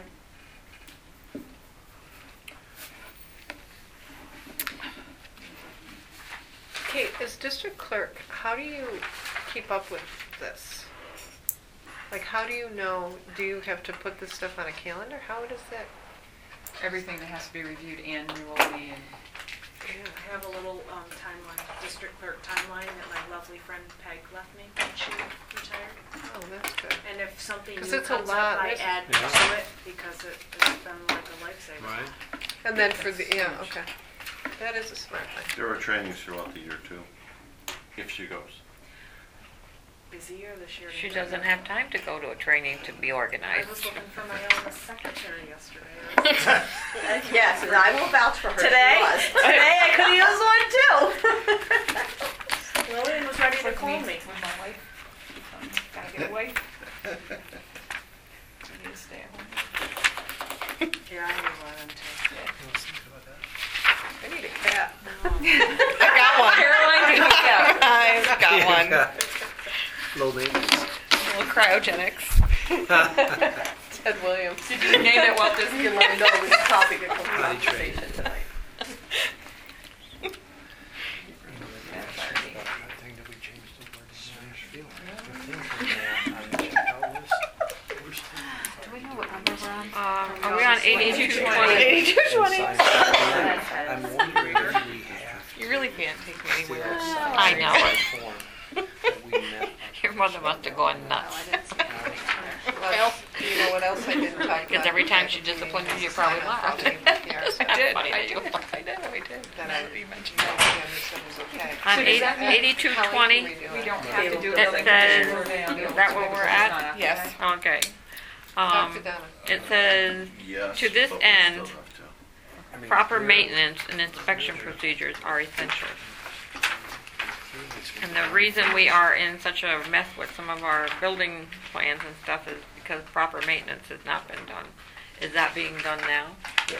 Speaker 10: Kate, as district clerk, how do you keep up with this? Like, how do you know, do you have to put this stuff on a calendar? How does that?
Speaker 7: Everything that has to be reviewed annually and
Speaker 12: I have a little um, timeline, district clerk timeline that my lovely friend Peg left me when she retired.
Speaker 10: Oh, that's good.
Speaker 12: And if something
Speaker 10: 'Cause
Speaker 12: new
Speaker 10: it's a
Speaker 12: comes
Speaker 10: lot,
Speaker 12: up, I
Speaker 10: isn't it?
Speaker 12: add
Speaker 6: Yeah.
Speaker 12: to it because it, it's been like a lifesaver.
Speaker 6: Right?
Speaker 10: And then for the, yeah, okay. That is a smart thing.
Speaker 8: There are trainings throughout the year too, if she goes.
Speaker 12: Busier this year.
Speaker 9: She
Speaker 12: than
Speaker 9: doesn't
Speaker 12: ever.
Speaker 9: have time to go to a training to be
Speaker 12: I
Speaker 9: organized.
Speaker 12: was looking for my own secretary yesterday.
Speaker 11: Yes, and I will vouch for her. She
Speaker 12: Today,
Speaker 11: was.
Speaker 12: today I could use one too. Lillian was ready to
Speaker 7: with
Speaker 12: call
Speaker 7: me,
Speaker 12: me.
Speaker 7: with my wife. Um, Gotta get away. I need to stay at home.
Speaker 12: Yeah, I need one too.
Speaker 10: I need a cat.
Speaker 9: I got one.
Speaker 7: Caroline, do we
Speaker 9: I've got one.
Speaker 6: Low maintenance.
Speaker 9: A little cryogenics.
Speaker 10: Ted Williams.
Speaker 7: Did you name it Walt Disney?
Speaker 11: You let me know we can topic of
Speaker 6: Potty training.
Speaker 11: conversation tonight.
Speaker 2: Do we know what number we're on?
Speaker 9: Um, are we on eighty-two twenty?
Speaker 10: eighty-two twenty.
Speaker 6: I'm wondering if we have.
Speaker 5: You really can't take me anywhere.
Speaker 9: I know.
Speaker 6: Form that we met.
Speaker 9: Your mother must have gone nuts.
Speaker 10: What else, do you know what else I didn't talk about?
Speaker 9: Because every time she disciplined you, you probably laughed.
Speaker 5: I did,
Speaker 9: Funny
Speaker 5: I
Speaker 9: that you-
Speaker 5: did, I did, I did.
Speaker 10: That
Speaker 5: Now
Speaker 10: I-
Speaker 5: that you mentioned
Speaker 10: No,
Speaker 5: that.
Speaker 10: I understood it was okay.
Speaker 9: On
Speaker 7: So does that mean-
Speaker 9: eighty-two twenty,
Speaker 7: We don't have to do it.
Speaker 9: It
Speaker 7: like
Speaker 9: says-
Speaker 7: a survey on the
Speaker 9: is that where we're at?
Speaker 7: It's not
Speaker 10: Yes.
Speaker 7: after that.
Speaker 9: okay.
Speaker 10: Talk to
Speaker 9: Um,
Speaker 10: Donna.
Speaker 9: it says,
Speaker 8: Yes.
Speaker 9: To this
Speaker 8: but we still
Speaker 9: end,
Speaker 8: have to.
Speaker 6: I mean,
Speaker 9: proper
Speaker 6: clearly-
Speaker 9: maintenance and inspection procedures are essential. And the reason we are in such a mess with some of our building plans and stuff is because proper maintenance has not been done. Is that being done now?
Speaker 8: Yes.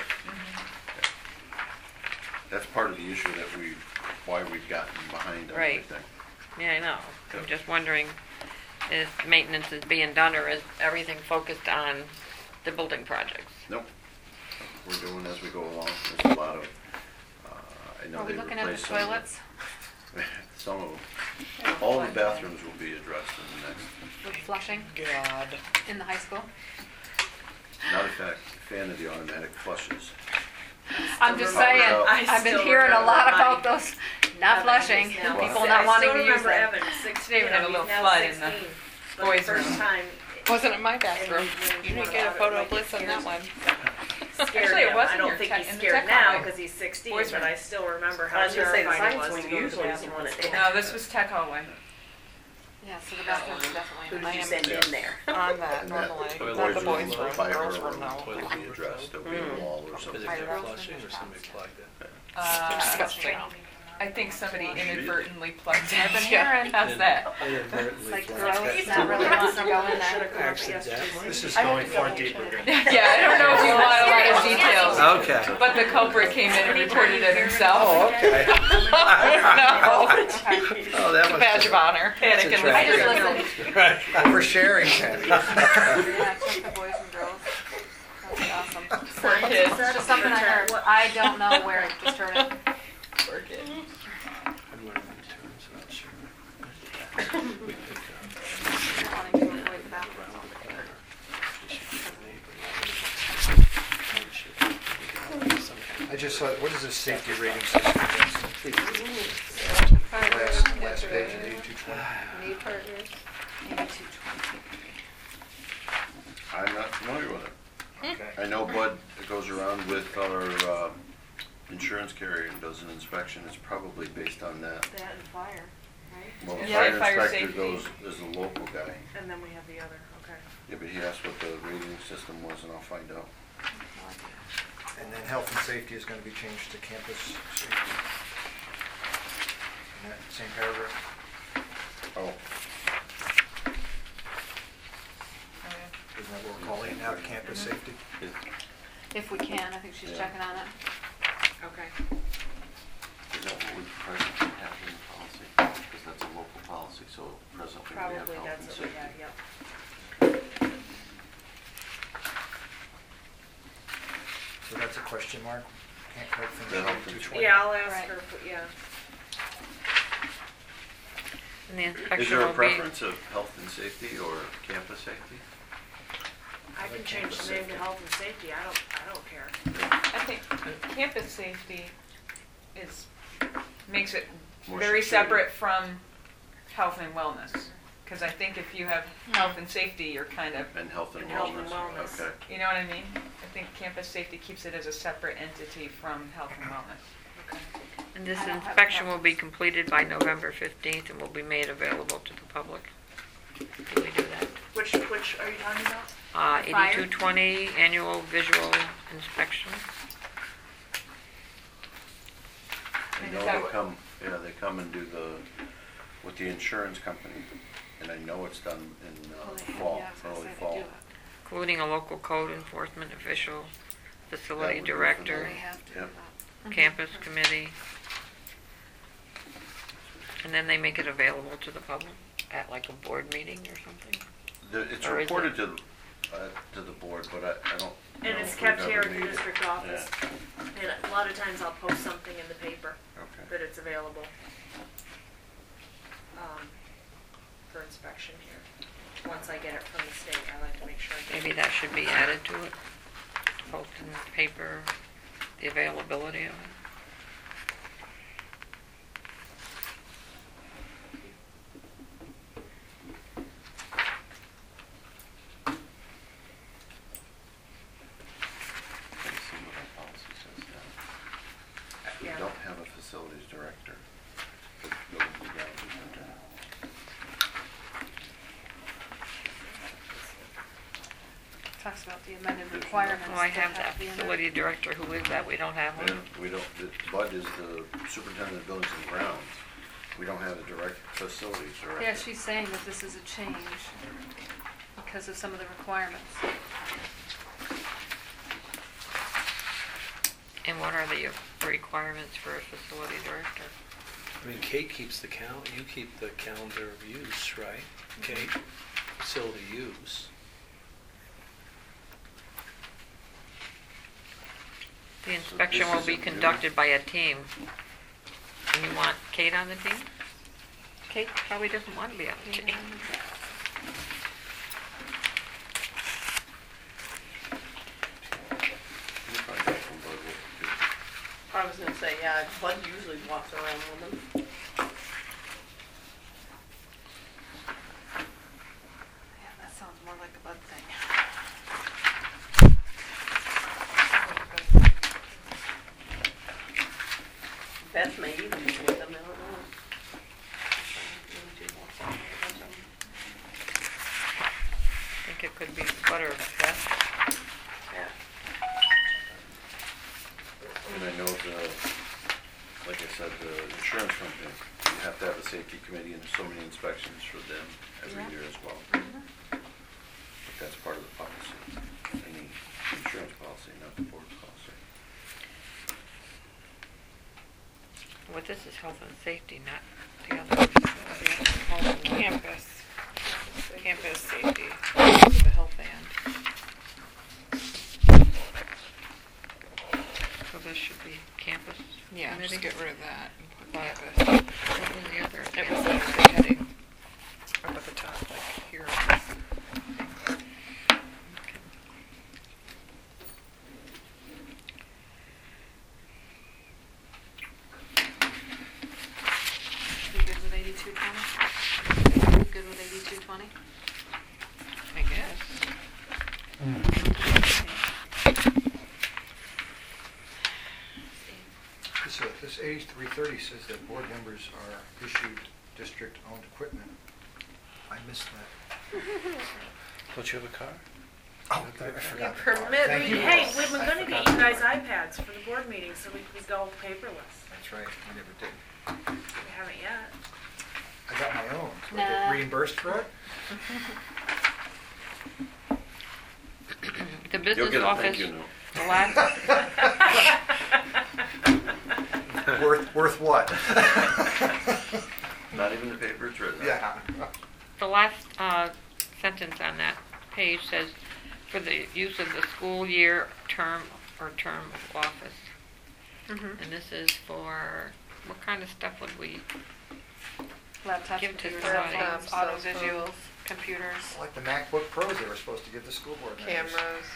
Speaker 8: That's part of the issue that we, why we've gotten behind on
Speaker 9: Right.
Speaker 8: everything.
Speaker 9: Yeah, I know. I'm
Speaker 8: Yep.
Speaker 9: just wondering if maintenance is being done or is everything focused on the building projects?
Speaker 8: Nope. We're doing as we go along. There's a lot of, uh, I know
Speaker 2: Are we
Speaker 8: they
Speaker 2: looking at the
Speaker 8: replaced some of the-
Speaker 2: toilets
Speaker 8: Some of them. All the bathrooms will be addressed in the next,
Speaker 2: with flushing
Speaker 5: God.
Speaker 2: in the high school?
Speaker 8: not a fact, fan of the automatic flushes.
Speaker 2: I'm just
Speaker 8: remember
Speaker 2: saying,
Speaker 8: how-
Speaker 12: I
Speaker 2: I've been
Speaker 12: still
Speaker 2: hearing a
Speaker 12: remember
Speaker 2: lot
Speaker 12: mine.
Speaker 2: about those not flushing,
Speaker 12: Now,
Speaker 2: people
Speaker 12: I
Speaker 2: not wanting to
Speaker 12: still
Speaker 2: use
Speaker 12: remember
Speaker 2: them.
Speaker 12: Evan, sixteen,
Speaker 7: Today we had a
Speaker 12: he's
Speaker 7: little
Speaker 12: now
Speaker 7: flood in the
Speaker 12: sixteen, but
Speaker 7: boys'
Speaker 12: first
Speaker 7: room.
Speaker 12: time
Speaker 5: Wasn't in my bathroom.
Speaker 12: And
Speaker 5: You didn't get a photo of Bliss on that one.
Speaker 12: scared
Speaker 7: Actually, it
Speaker 12: him.
Speaker 7: was
Speaker 12: I
Speaker 7: in
Speaker 12: don't
Speaker 7: your
Speaker 12: think
Speaker 7: tech-
Speaker 12: he's
Speaker 7: in the
Speaker 12: scared
Speaker 7: tech
Speaker 12: now
Speaker 7: hallway.
Speaker 12: because he's sixteen,
Speaker 7: Boys'
Speaker 12: but
Speaker 7: room.
Speaker 12: I still remember
Speaker 11: I
Speaker 12: how
Speaker 11: was gonna say, the
Speaker 12: terrified he
Speaker 11: science
Speaker 12: was
Speaker 11: wing
Speaker 12: to go to the
Speaker 11: usually is the
Speaker 12: bathroom.
Speaker 11: one that-
Speaker 7: No, this was tech hallway.
Speaker 2: Yeah, so the bathrooms are definitely
Speaker 11: Who
Speaker 2: in the
Speaker 11: did you
Speaker 2: high
Speaker 11: send
Speaker 8: Yeah.
Speaker 11: in there?
Speaker 5: On that,
Speaker 8: And that
Speaker 5: normally.
Speaker 6: Toilet
Speaker 5: Not the
Speaker 8: boys'
Speaker 5: boys'
Speaker 8: room,
Speaker 5: room,
Speaker 8: fire
Speaker 5: girls'
Speaker 8: room
Speaker 5: room, no.
Speaker 8: will be addressed. There'll be a wall or
Speaker 6: Is
Speaker 8: something.
Speaker 6: it
Speaker 2: Fire
Speaker 6: get
Speaker 2: girls
Speaker 6: flushing
Speaker 2: and
Speaker 6: or somebody plugged it?
Speaker 7: Uh,
Speaker 5: Disgusting.
Speaker 7: I think somebody inadvertently plugged in.
Speaker 2: I've been hearing.
Speaker 7: How's that?
Speaker 2: It's like gross, not really wanting to go in there.
Speaker 6: Accidentally?
Speaker 3: This is going far deeper.
Speaker 7: Yeah, I don't know if you want a lot of details,
Speaker 6: Okay.
Speaker 7: but the culprit came in and reported it himself.
Speaker 3: Oh, okay.
Speaker 7: No.
Speaker 6: Oh, that was.
Speaker 5: Badge of honor.
Speaker 7: Panic and
Speaker 2: I just
Speaker 7: listened.
Speaker 2: listened.
Speaker 3: Oversharing, Sandy.
Speaker 2: Yeah, check the boys and girls. That's awesome.
Speaker 7: Poor kid.
Speaker 2: Just something I heard. I don't know where it just heard it.
Speaker 7: Poor kid.
Speaker 6: I'm learning new terms, I'm not sure. We pick up.
Speaker 2: Wanting to avoid the bathrooms.
Speaker 3: I just saw, what is this safety rating system? Last, last page, eighty-two twenty.
Speaker 10: Need partners.
Speaker 8: I'm not familiar with it.
Speaker 3: Okay.
Speaker 8: I know Bud goes around with our uh, insurance carrier and does an inspection. It's probably based on that.
Speaker 12: That and fire, right?
Speaker 8: Well, the
Speaker 7: Yeah,
Speaker 8: fire
Speaker 7: fire
Speaker 8: inspector
Speaker 7: safety.
Speaker 8: goes, is the local guy.
Speaker 12: And then we have the other, okay.
Speaker 8: Yeah, but he asked what the rating system was, and I'll find out.
Speaker 3: And then health and safety is going to be changed to campus safety. In that same paragraph.
Speaker 8: Oh,
Speaker 3: Isn't that what we're calling it now, campus safety?
Speaker 2: If we can, I think she's
Speaker 8: Yeah.
Speaker 2: checking on it.
Speaker 12: Okay.
Speaker 8: is that what we presently have in the policy? Because that's a local policy, so presently we have
Speaker 12: Probably
Speaker 8: health and
Speaker 12: that's what we
Speaker 8: safety.
Speaker 12: got, yep.
Speaker 3: So that's a question mark? Can't quite
Speaker 8: The
Speaker 3: finish
Speaker 8: health
Speaker 3: two
Speaker 8: and-
Speaker 3: twenty.
Speaker 12: Yeah, I'll ask
Speaker 2: Right.
Speaker 12: her, but yeah.
Speaker 9: And the
Speaker 8: Is
Speaker 9: inspection
Speaker 8: there a
Speaker 9: will be,
Speaker 8: preference of health and safety or campus safety?
Speaker 12: I can change the name to health and safety, I don't, I don't care.
Speaker 7: I think campus safety is, makes it
Speaker 8: More
Speaker 7: very
Speaker 8: security.
Speaker 7: separate from health and wellness. Because I think if you have health and safety, you're kind of,
Speaker 8: And health and
Speaker 12: And health and
Speaker 8: wellness,
Speaker 12: wellness.
Speaker 8: okay.
Speaker 7: you know what I mean? I think campus safety keeps it as a separate entity from health and wellness.
Speaker 9: and this inspection will be completed by November fifteenth and will be made available to the public. Can we do that?
Speaker 12: Which, which are you talking about?
Speaker 9: Uh,
Speaker 2: Fire?
Speaker 9: eighty-two twenty, annual visual inspection.
Speaker 8: I
Speaker 7: And
Speaker 8: know
Speaker 7: is that
Speaker 8: they
Speaker 7: what-
Speaker 8: come, yeah, they come and do the, with the insurance company, and I know it's done in uh,
Speaker 2: Well, they-
Speaker 8: fall,
Speaker 2: yeah, I was gonna
Speaker 8: early
Speaker 2: say they
Speaker 8: fall.
Speaker 2: do it.
Speaker 9: Including a local code enforcement official, facility
Speaker 8: That would be for
Speaker 9: director,
Speaker 2: They have to do
Speaker 8: Yep.
Speaker 2: that.
Speaker 9: campus committee. And then they make it available to the public at like a board meeting or something?
Speaker 8: The- It's
Speaker 9: Or is
Speaker 8: reported to uh, to the board, but I, I don't know
Speaker 12: And it's
Speaker 8: if
Speaker 12: kept
Speaker 8: we've
Speaker 12: here
Speaker 8: ever
Speaker 12: at the
Speaker 8: made it.
Speaker 12: district office.
Speaker 8: Yeah.
Speaker 12: And a lot of times I'll post something in the paper
Speaker 8: Okay.
Speaker 12: that it's available um, for inspection here. Once I get it from the state, I like to make sure I get it.
Speaker 9: Maybe that should be added to it, post in the paper, the availability of it.
Speaker 8: Let's see what our policy says now. We
Speaker 12: Yeah.
Speaker 8: don't have a facilities director. but building and grounds superintendent.
Speaker 2: Talks about the amended requirements.
Speaker 9: Oh, I
Speaker 2: to
Speaker 9: have that
Speaker 2: the amended-
Speaker 9: facility director, who is that? We don't have
Speaker 8: And
Speaker 9: one.
Speaker 8: we don't, the- Bud is the superintendent of buildings and grounds. We don't have a direct facilities director.
Speaker 2: Yeah, she's saying that this is a change because of some of the requirements.
Speaker 9: And what are the requirements for a facility director?
Speaker 6: I mean, Kate keeps the count, you keep the calendar of use, right? Kate, facility use.
Speaker 9: The inspection will be
Speaker 8: isn't new.
Speaker 9: conducted by a team. And you want Kate on the team? Kate probably doesn't want to be on the team.
Speaker 8: You find out from Bud what to do.
Speaker 11: I was gonna say, yeah, Bud usually walks around with them.
Speaker 2: Yeah, that sounds more like a Bud thing.
Speaker 11: Beth may even be with them, I don't know. Maybe she walks around with a bunch of them.
Speaker 9: I think it could be Butter or Beth.
Speaker 11: Yeah.
Speaker 8: And I know the, like I said, the insurance company, you have to have a safety committee and so many inspections for them every
Speaker 2: Yeah.
Speaker 8: year as well. But that's part of the policy, any insurance policy, not the board's policy.
Speaker 9: Well, this is health and safety, not the other. the other health and-
Speaker 5: Campus, campus safety, the health band.
Speaker 9: So this should be campus
Speaker 5: Yeah,
Speaker 9: committee?
Speaker 5: just get rid of that and put
Speaker 9: But
Speaker 5: campus.
Speaker 9: what was the other?
Speaker 5: It was the the heading up at the top, like here.
Speaker 2: You good with eighty-two twenty? Good with eighty-two twenty?
Speaker 9: I guess.
Speaker 3: This, uh, this eighty-three thirty says that board members are issued district-owned equipment. I missed that.
Speaker 6: Don't you have a car?
Speaker 3: Oh, I I forgot.
Speaker 12: You permit,
Speaker 3: Thank you.
Speaker 12: hey, we've been
Speaker 3: I
Speaker 12: gonna
Speaker 3: forgot
Speaker 12: get you
Speaker 3: that.
Speaker 12: guys iPads for the board meeting so we could go paperless.
Speaker 3: That's right, I never did.
Speaker 12: We haven't yet.
Speaker 3: I got my own. So I
Speaker 2: Nah.
Speaker 3: get reimbursed for it?
Speaker 9: The
Speaker 8: You'll
Speaker 9: business
Speaker 8: get a
Speaker 9: office,
Speaker 8: thank you note.
Speaker 9: the last,
Speaker 3: Worth, worth what?
Speaker 8: Not even the paper it's written on.
Speaker 3: Yeah.
Speaker 9: the last uh, sentence on that page says, for the use of the school year term or term of office.
Speaker 2: Mm-hmm.
Speaker 9: And this is for, what kind of stuff would we,
Speaker 2: Laptops,
Speaker 9: Give to
Speaker 2: computers,
Speaker 9: somebody.
Speaker 2: cell phones,
Speaker 10: Laptops,
Speaker 2: auto
Speaker 10: cell
Speaker 2: visuals, computers.
Speaker 3: Like the MacBook Pros they were supposed to give the school board members.
Speaker 10: Cameras.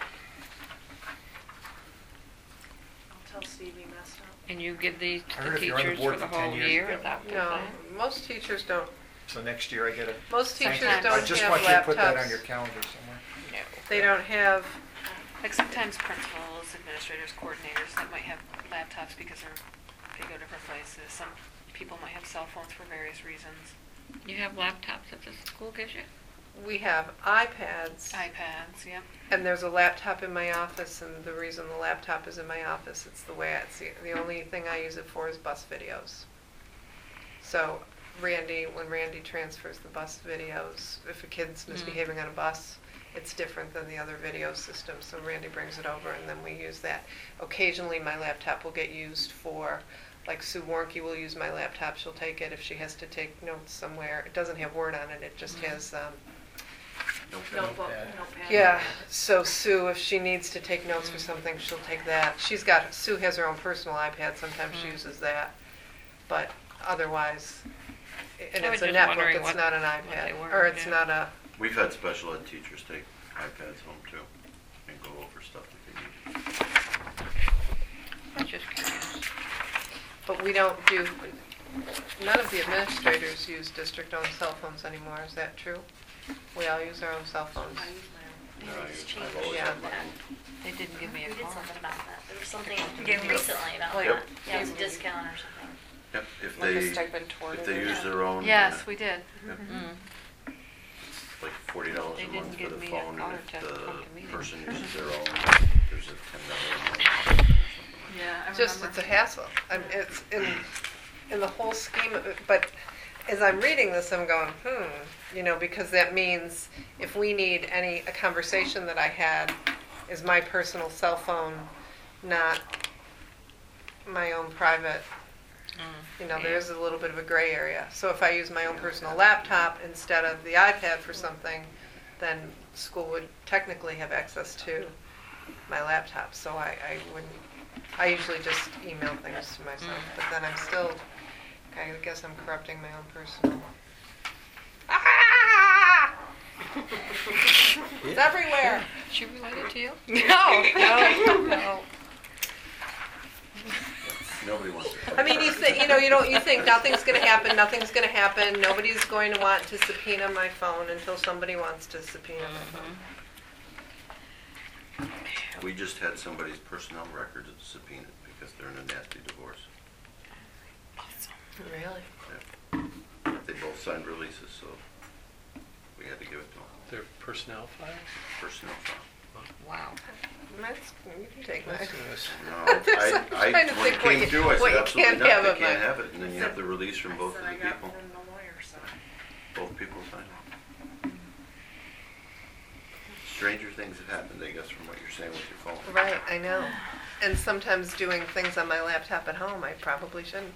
Speaker 12: I'll tell Steve he messed up.
Speaker 9: and you give these
Speaker 3: I
Speaker 9: to
Speaker 3: heard
Speaker 9: the
Speaker 3: if you're on the
Speaker 9: teachers
Speaker 3: board
Speaker 9: for the
Speaker 3: for ten
Speaker 9: whole
Speaker 3: years, you
Speaker 9: year?
Speaker 3: get
Speaker 9: Is that what you're
Speaker 10: No,
Speaker 9: saying?
Speaker 10: most teachers don't,
Speaker 3: So next year I get a.
Speaker 10: most
Speaker 3: thank
Speaker 10: teachers
Speaker 3: you.
Speaker 10: don't
Speaker 3: I just
Speaker 10: have
Speaker 3: want you to put that on
Speaker 10: laptops.
Speaker 3: your calendar somewhere.
Speaker 10: They don't have,
Speaker 2: Like sometimes principals, administrators, coordinators that might have laptops because they're, they go different places. Some people might have cell phones for various reasons.
Speaker 9: You have laptops that the school gives you?
Speaker 10: we have iPads.
Speaker 2: iPads, yep.
Speaker 10: And there's a laptop in my office, and the reason the laptop is in my office, it's the way, it's the, the only thing I use it for is bus videos. So Randy, when Randy transfers the bus videos, if a kid's misbehaving on a bus, it's different than the other video system, so Randy brings it over and then we use that. Occasionally my laptop will get used for, like Sue Warnke will use my laptop, she'll take it if she has to take notes somewhere. It doesn't have Word on it, it just has um,
Speaker 8: Notepad.
Speaker 12: Notebook,
Speaker 3: Notepad.
Speaker 12: notepad.
Speaker 10: Yeah, so Sue, if she needs to take notes for something, she'll take that. She's got, Sue has her own personal iPad, sometimes she uses that. But otherwise, and
Speaker 9: I
Speaker 10: it's
Speaker 9: was
Speaker 10: a
Speaker 9: just
Speaker 10: netbook,
Speaker 9: wondering
Speaker 10: it's
Speaker 9: what-
Speaker 10: not an
Speaker 9: what they
Speaker 10: iPad,
Speaker 9: were,
Speaker 10: or it's
Speaker 9: yeah.
Speaker 10: not a,
Speaker 8: We've had special ed teachers take iPads home too and go over stuff that they need.
Speaker 9: I'm just curious.
Speaker 10: but we don't do, none of the administrators use district-owned cell phones anymore, is that true? We all use our own cell phones.
Speaker 12: I use my
Speaker 8: No,
Speaker 12: own.
Speaker 8: I-
Speaker 12: They just
Speaker 8: I've
Speaker 12: changed
Speaker 8: always
Speaker 10: Yeah.
Speaker 8: had mine.
Speaker 9: They didn't give me
Speaker 12: We
Speaker 9: a
Speaker 12: did
Speaker 9: call.
Speaker 12: something about that. There was something
Speaker 10: Gave you-
Speaker 12: recently about
Speaker 10: like-
Speaker 12: that. Yeah, it was a discount or something.
Speaker 8: Yep, if
Speaker 5: Like a
Speaker 8: they,
Speaker 5: stipend toward
Speaker 8: if
Speaker 5: it
Speaker 8: they
Speaker 5: or
Speaker 8: use
Speaker 5: something.
Speaker 8: their own.
Speaker 2: Yes,
Speaker 8: uh,
Speaker 2: we did.
Speaker 8: Yep.
Speaker 9: Mm.
Speaker 8: It's like forty dollars
Speaker 9: They
Speaker 8: a
Speaker 9: didn't
Speaker 8: month for
Speaker 9: give
Speaker 8: the
Speaker 9: me a
Speaker 8: phone,
Speaker 9: call
Speaker 8: and
Speaker 9: or
Speaker 8: if
Speaker 9: text
Speaker 8: the
Speaker 9: from the meeting.
Speaker 8: person uses their own, there's a ten dollar a month or something like that.
Speaker 2: Yeah, I
Speaker 10: Just,
Speaker 2: remember.
Speaker 10: it's a hassle. I mean, it's in, in the whole scheme of it, but as I'm reading this, I'm going, hmm, you know, because that means if we need any, a conversation that I had is my personal cell phone, not my own private, you know, there's a little bit of a gray area. So if I use my own personal laptop instead of the iPad for something, then school would technically have access to my laptop. So I, I wouldn't, I usually just email things to myself, but then I'm still, I guess I'm corrupting my own personal. Ah! It's everywhere.
Speaker 9: She related to you?
Speaker 10: No, no, no.
Speaker 8: Nobody wants to.
Speaker 10: I mean, you think, you know, you don't, you think nothing's gonna happen, nothing's gonna happen, nobody's going to want to subpoena my phone until somebody wants to subpoena my phone.
Speaker 8: We just had somebody's personnel records subpoenaed because they're in a nasty divorce.
Speaker 10: Really?
Speaker 8: They both signed releases, so we had to give it to them.
Speaker 6: Their personnel files?
Speaker 8: Personnel file.
Speaker 9: Wow.
Speaker 10: That's, you can take mine.
Speaker 6: That's nice.
Speaker 8: No,
Speaker 10: There's-
Speaker 8: I,
Speaker 10: I'm
Speaker 8: I,
Speaker 10: trying to
Speaker 8: when it
Speaker 10: think what
Speaker 8: came
Speaker 10: you-
Speaker 8: through, I
Speaker 10: what
Speaker 8: said
Speaker 10: you
Speaker 8: absolutely
Speaker 10: can't
Speaker 8: not,
Speaker 10: have
Speaker 8: they
Speaker 10: of
Speaker 8: can't
Speaker 10: mine.
Speaker 8: have it, and then you have the release from both of
Speaker 12: I
Speaker 8: the
Speaker 12: said I got
Speaker 8: people.
Speaker 12: from the lawyer, so.
Speaker 8: Both people signed it. Stranger things have happened, I guess, from what you're saying with your phone.
Speaker 10: Right, I know. And sometimes doing things on my laptop at home, I probably shouldn't.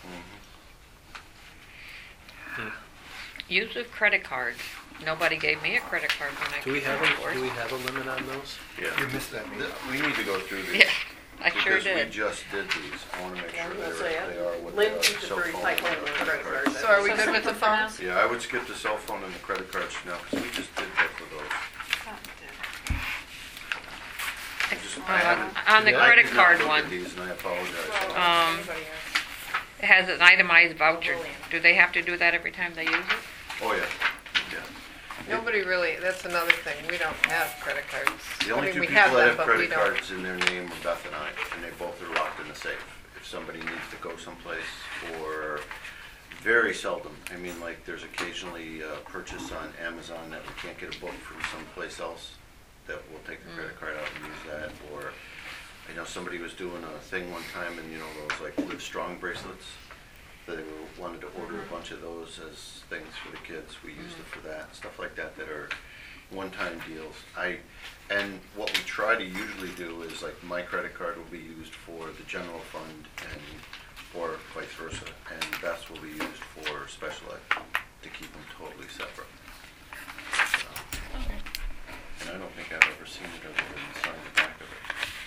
Speaker 8: Mhm.
Speaker 9: Use of credit cards. Nobody gave me a credit card when I
Speaker 6: Do we
Speaker 9: came
Speaker 6: have
Speaker 9: on
Speaker 6: a,
Speaker 9: board.
Speaker 6: do we have a limit on those?
Speaker 8: Yeah.
Speaker 3: You missed that meeting.
Speaker 8: Th- We need to go through these.
Speaker 9: Yeah, I sure
Speaker 8: Because we
Speaker 9: did.
Speaker 8: just did these. I want to make
Speaker 11: Yeah,
Speaker 8: sure
Speaker 11: I'm gonna
Speaker 8: they're,
Speaker 11: say it.
Speaker 8: they are what
Speaker 11: Lynn
Speaker 8: they are.
Speaker 11: keeps it
Speaker 8: Cell
Speaker 11: very
Speaker 8: phone
Speaker 11: tight
Speaker 8: and
Speaker 11: on the credit
Speaker 8: cards.
Speaker 11: cards.
Speaker 10: So are we
Speaker 2: So
Speaker 10: good with the
Speaker 2: something for now?
Speaker 10: phones?
Speaker 8: Yeah, I would skip the cell phone and the credit cards now, because we just did both of those. I just- I
Speaker 9: Uh,
Speaker 8: haven't-
Speaker 9: on the
Speaker 8: I
Speaker 9: credit
Speaker 8: did not
Speaker 9: card
Speaker 8: look at
Speaker 9: one.
Speaker 8: these, and I apologize.
Speaker 9: Um, It has an itemized voucher. Do they have to do that every time they use it?
Speaker 8: Oh, yeah, yeah.
Speaker 10: Nobody really, that's another thing, we don't have credit cards.
Speaker 8: The
Speaker 10: I
Speaker 8: only
Speaker 10: mean,
Speaker 8: two
Speaker 10: we
Speaker 8: people that
Speaker 10: them,
Speaker 8: have
Speaker 10: but we
Speaker 8: credit
Speaker 10: don't.
Speaker 8: cards in their name are Beth and I, and they both are locked in the safe. If somebody needs to go someplace, or very seldom, I mean, like, there's occasionally a purchase on Amazon that we can't get a book from someplace else, that we'll take the credit card out and use that, or, I know somebody was doing a thing one time, and, you know, those, like, Live Strong bracelets, they were- wanted to order a bunch of those as things for the kids, we used it for that, stuff like that, that are one-time deals. I, and what we try to usually do is, like, my credit card will be used for the general fund and, or vice versa, and Beth's will be used for special ed, to keep them totally separate. So, and I don't think I've ever seen it other than sign the back of it.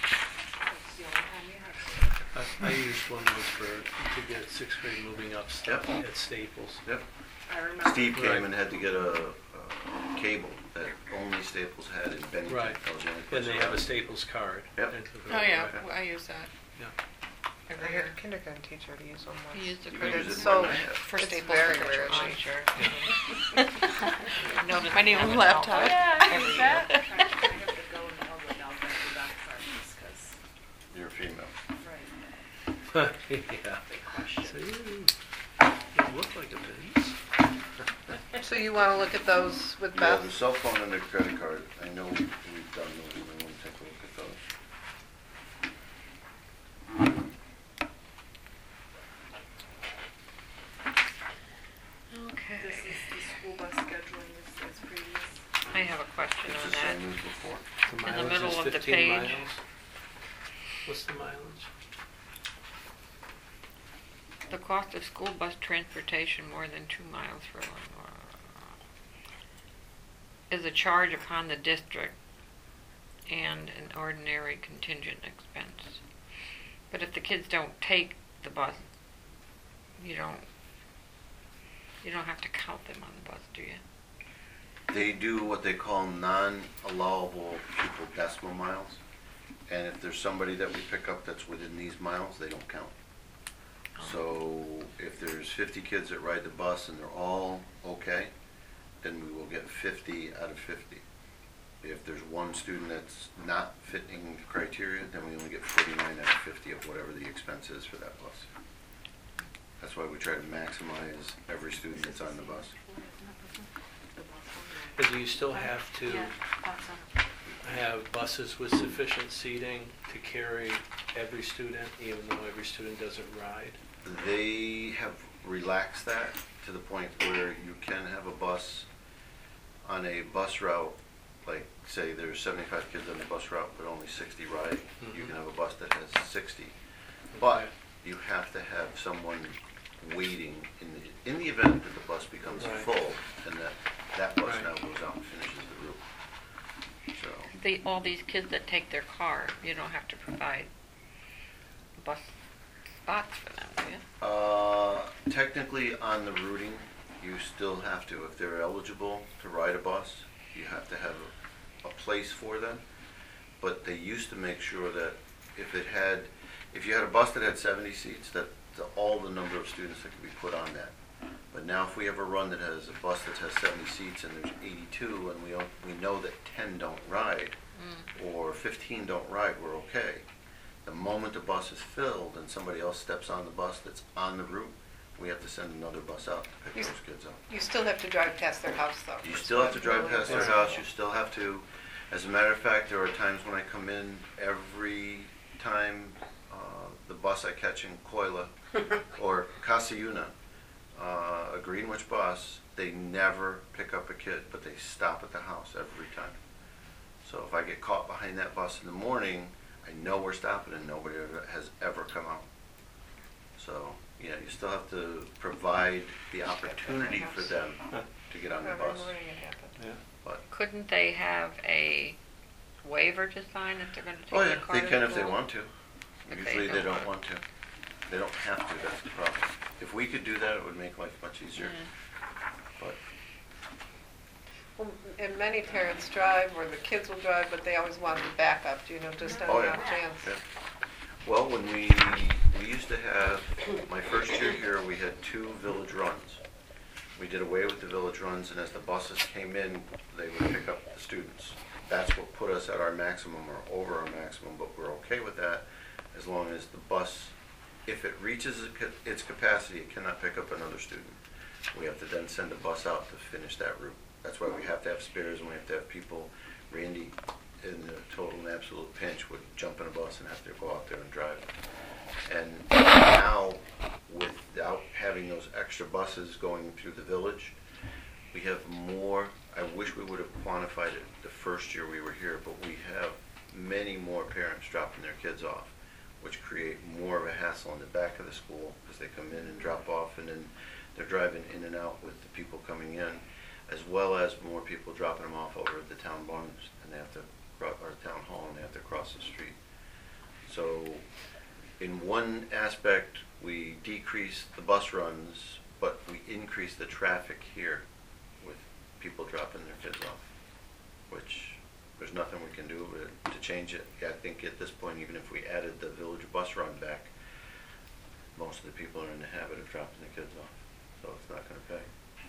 Speaker 6: I, I used one was for, to get sixth grade moving up stuff
Speaker 8: Yep.
Speaker 6: at Staples.
Speaker 8: Yep.
Speaker 12: I remember.
Speaker 8: Steve came
Speaker 6: Right.
Speaker 8: and had to get a, a cable that only Staples had in Bennington.
Speaker 6: Right.
Speaker 8: That was the only place
Speaker 6: And they
Speaker 8: it
Speaker 6: have a
Speaker 8: was.
Speaker 6: Staples card.
Speaker 8: Yep.
Speaker 6: And to
Speaker 5: Oh,
Speaker 6: go-
Speaker 5: yeah,
Speaker 6: right.
Speaker 5: well, I use that.
Speaker 10: I
Speaker 5: Every
Speaker 10: had
Speaker 5: year.
Speaker 10: a kindergarten teacher to use one
Speaker 9: You
Speaker 10: once.
Speaker 9: use the
Speaker 8: You
Speaker 9: credit
Speaker 8: use it
Speaker 10: It's so,
Speaker 8: more than I have.
Speaker 5: For
Speaker 10: it's
Speaker 5: Staples.
Speaker 10: very
Speaker 5: for
Speaker 10: rare.
Speaker 5: George.
Speaker 9: Sure. Notice
Speaker 5: My new
Speaker 9: they have it
Speaker 5: laptop.
Speaker 9: out
Speaker 2: Yeah, I
Speaker 9: every
Speaker 2: use
Speaker 9: year.
Speaker 2: that.
Speaker 12: I have to go and all the down back to back cards, 'cause,
Speaker 8: You're a female.
Speaker 12: right,
Speaker 6: Yeah.
Speaker 12: big question.
Speaker 6: See, it looked like a Benz.
Speaker 10: so you wanna look at those with
Speaker 8: Yeah,
Speaker 10: Beth?
Speaker 8: the cell phone and the credit card, I know we've done those, we want to take a look at those.
Speaker 9: Okay.
Speaker 12: This is the school bus scheduling as, as previous.
Speaker 9: I have a question
Speaker 8: It's
Speaker 9: on
Speaker 8: the
Speaker 9: that.
Speaker 8: same as before.
Speaker 6: The
Speaker 9: In the
Speaker 6: mileage
Speaker 9: middle
Speaker 6: is
Speaker 9: of the
Speaker 6: fifteen
Speaker 9: page.
Speaker 6: miles. What's the mileage?
Speaker 9: The cost of school bus transportation more than two miles for one. is a charge upon the district and an ordinary contingent expense. But if the kids don't take the bus, you don't, you don't have to count them on the bus, do you?
Speaker 8: They do what they call non-allowable pupil decimal miles. And if there's somebody that we pick up that's within these miles, they don't count. So if there's fifty kids that ride the bus and they're all okay, then we will get fifty out of fifty. If there's one student that's not fitting the criteria, then we only get forty-nine out of fifty of whatever the expense is for that bus. That's why we try to maximize every student that's on the bus.
Speaker 6: But do you still have to
Speaker 2: Yeah, awesome.
Speaker 6: have buses with sufficient seating to carry every student, even though every student doesn't ride?
Speaker 8: They have relaxed that to the point where you can have a bus on a bus route, like say there's seventy-five kids on the bus route but only sixty ride.
Speaker 6: Mhm.
Speaker 8: You can have a bus that has sixty. But you have to have someone waiting in the, in the event that the bus becomes
Speaker 6: Right.
Speaker 8: full and that, that bus
Speaker 6: Right.
Speaker 8: now goes out and finishes the route. So,
Speaker 9: The, all these kids that take their car, you don't have to provide bus spots for them, do you?
Speaker 8: Uh, technically on the routing, you still have to, if they're eligible to ride a bus, you have to have a, a place for them. But they used to make sure that if it had, if you had a bus that had seventy seats, that the, all the number of students that could be put on that. But now if we have a run that has a bus that has seventy seats and there's eighty-two and we, don't- we know that ten don't ride or fifteen don't ride, we're okay. The moment the bus is filled and somebody else steps on the bus that's on the route, we have to send another bus out to pick
Speaker 10: You-
Speaker 8: those kids up.
Speaker 10: You still have to drive past their house, though.
Speaker 8: You still have to drive past their house, you still have to, as a matter of fact, there are times when I come in, every time uh, the bus I catch in Coila or Casayuna, uh, a Greenwich bus, they never pick up a kid, but they stop at the house every time. So if I get caught behind that bus in the morning, I know we're stopping and nobody ever- has ever come out. So, yeah, you still have to provide the opportunity for them to get on the
Speaker 10: Every
Speaker 8: bus.
Speaker 10: morning it happens.
Speaker 6: Yeah.
Speaker 8: But,
Speaker 9: Couldn't they have a waiver to sign if they're gonna take
Speaker 8: oh
Speaker 9: their
Speaker 8: yeah,
Speaker 9: car
Speaker 8: they
Speaker 9: to
Speaker 8: can if they
Speaker 9: school?
Speaker 8: want to.
Speaker 9: If
Speaker 8: Usually
Speaker 9: they
Speaker 8: they
Speaker 9: don't
Speaker 8: don't want to. They don't have to, that's the problem. If we could do that, it would make life much easier. But,
Speaker 10: Well, and many parents drive, or the kids will drive, but they always want the backup, you know, just on
Speaker 8: oh
Speaker 10: the
Speaker 8: yeah.
Speaker 10: off chance.
Speaker 8: yeah. Well, when we, we used to have, my first year here, we had two village runs. We did away with the village runs, and as the buses came in, they would pick up the students. That's what put us at our maximum or over our maximum, but we're okay with that as long as the bus, if it reaches its capacity, it cannot pick up another student. We have to then send a bus out to finish that route. That's why we have to have spares and we have to have people. Randy, in the total and absolute pinch, would jump in a bus and have to go out there and drive it. And now, without having those extra buses going through the village, we have more. I wish we would have quantified it the first year we were here, but we have many more parents dropping their kids off, which create more of a hassle in the back of the school because they come in and drop off and then they're driving in and out with the people coming in, as well as more people dropping them off over at the town barns and they have to, or town hall, and they have to cross the street. So in one aspect, we decrease the bus runs, but we increase the traffic here with people dropping their kids off, which there's nothing we can do to change it. I think at this point, even if we added the village bus run back, most of the people are in the habit of dropping the kids off, so it's not going to pay.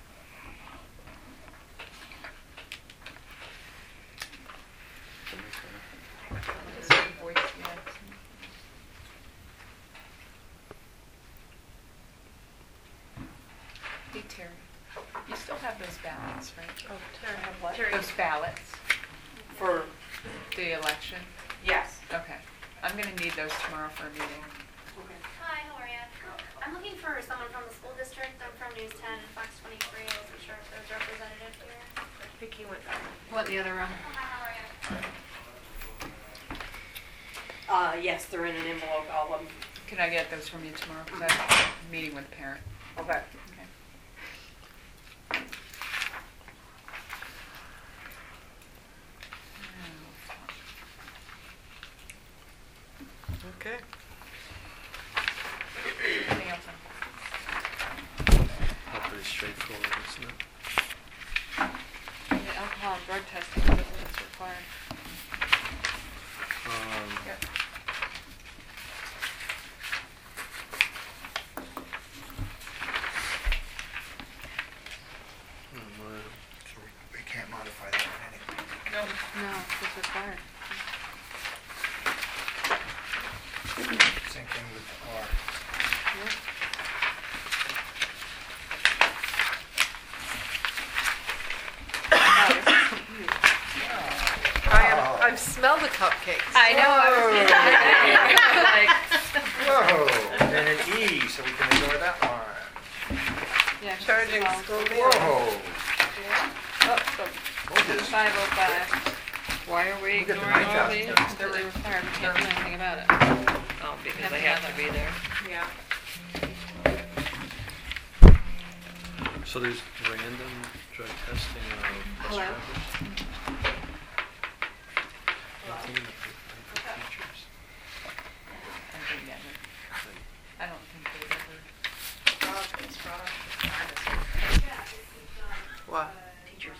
Speaker 7: Hey Terry, you still have those ballots, right?
Speaker 12: Oh, Terry, have what?
Speaker 7: Those ballots,
Speaker 11: For,
Speaker 7: the election?
Speaker 11: yes.
Speaker 7: Okay. I'm gonna need those tomorrow for a meeting.
Speaker 13: Hi, how are you? I'm looking for someone from the school district. I'm from News ten and Fox twenty-three. I wasn't sure if there's a representative here.
Speaker 12: Vicky went down.
Speaker 2: What, the other room?
Speaker 13: Oh, hi, how are you?
Speaker 11: Uh, yes, they're in an envelope, all of them.
Speaker 7: Can I get those from you tomorrow? Because I have a meeting with a parent.
Speaker 11: Okay.
Speaker 7: Okay.
Speaker 10: Okay.
Speaker 7: Anything else on?
Speaker 6: All pretty straightforward, isn't it?
Speaker 2: The alcohol and drug testing, what is what's required?
Speaker 6: Um,
Speaker 7: Yep.
Speaker 6: hmm, well,
Speaker 3: So we, we can't modify that one anyway.
Speaker 7: No.
Speaker 2: No, it's required.
Speaker 3: Same thing with R.
Speaker 2: Yep.
Speaker 10: I am, I've smelled the cupcakes.
Speaker 2: I know, I was
Speaker 3: Whoa, and then an E, so we can ignore that one.
Speaker 2: Yeah,
Speaker 10: Charging school meal.
Speaker 3: Whoa.
Speaker 2: Oh, so
Speaker 3: What is-
Speaker 2: five oh five.
Speaker 9: Why are we
Speaker 3: Look at the
Speaker 9: ignoring
Speaker 3: nine
Speaker 9: all
Speaker 3: thousand
Speaker 9: these?
Speaker 3: difference.
Speaker 2: They're really required, we can't do anything about it.
Speaker 9: Oh, because they have to be there.
Speaker 7: Yeah.
Speaker 6: so there's random drug testing of bus
Speaker 2: Hello?
Speaker 6: drivers? Nothing in the paper for teachers?
Speaker 7: I think never. I don't think they've ever.
Speaker 10: What?
Speaker 4: Teachers.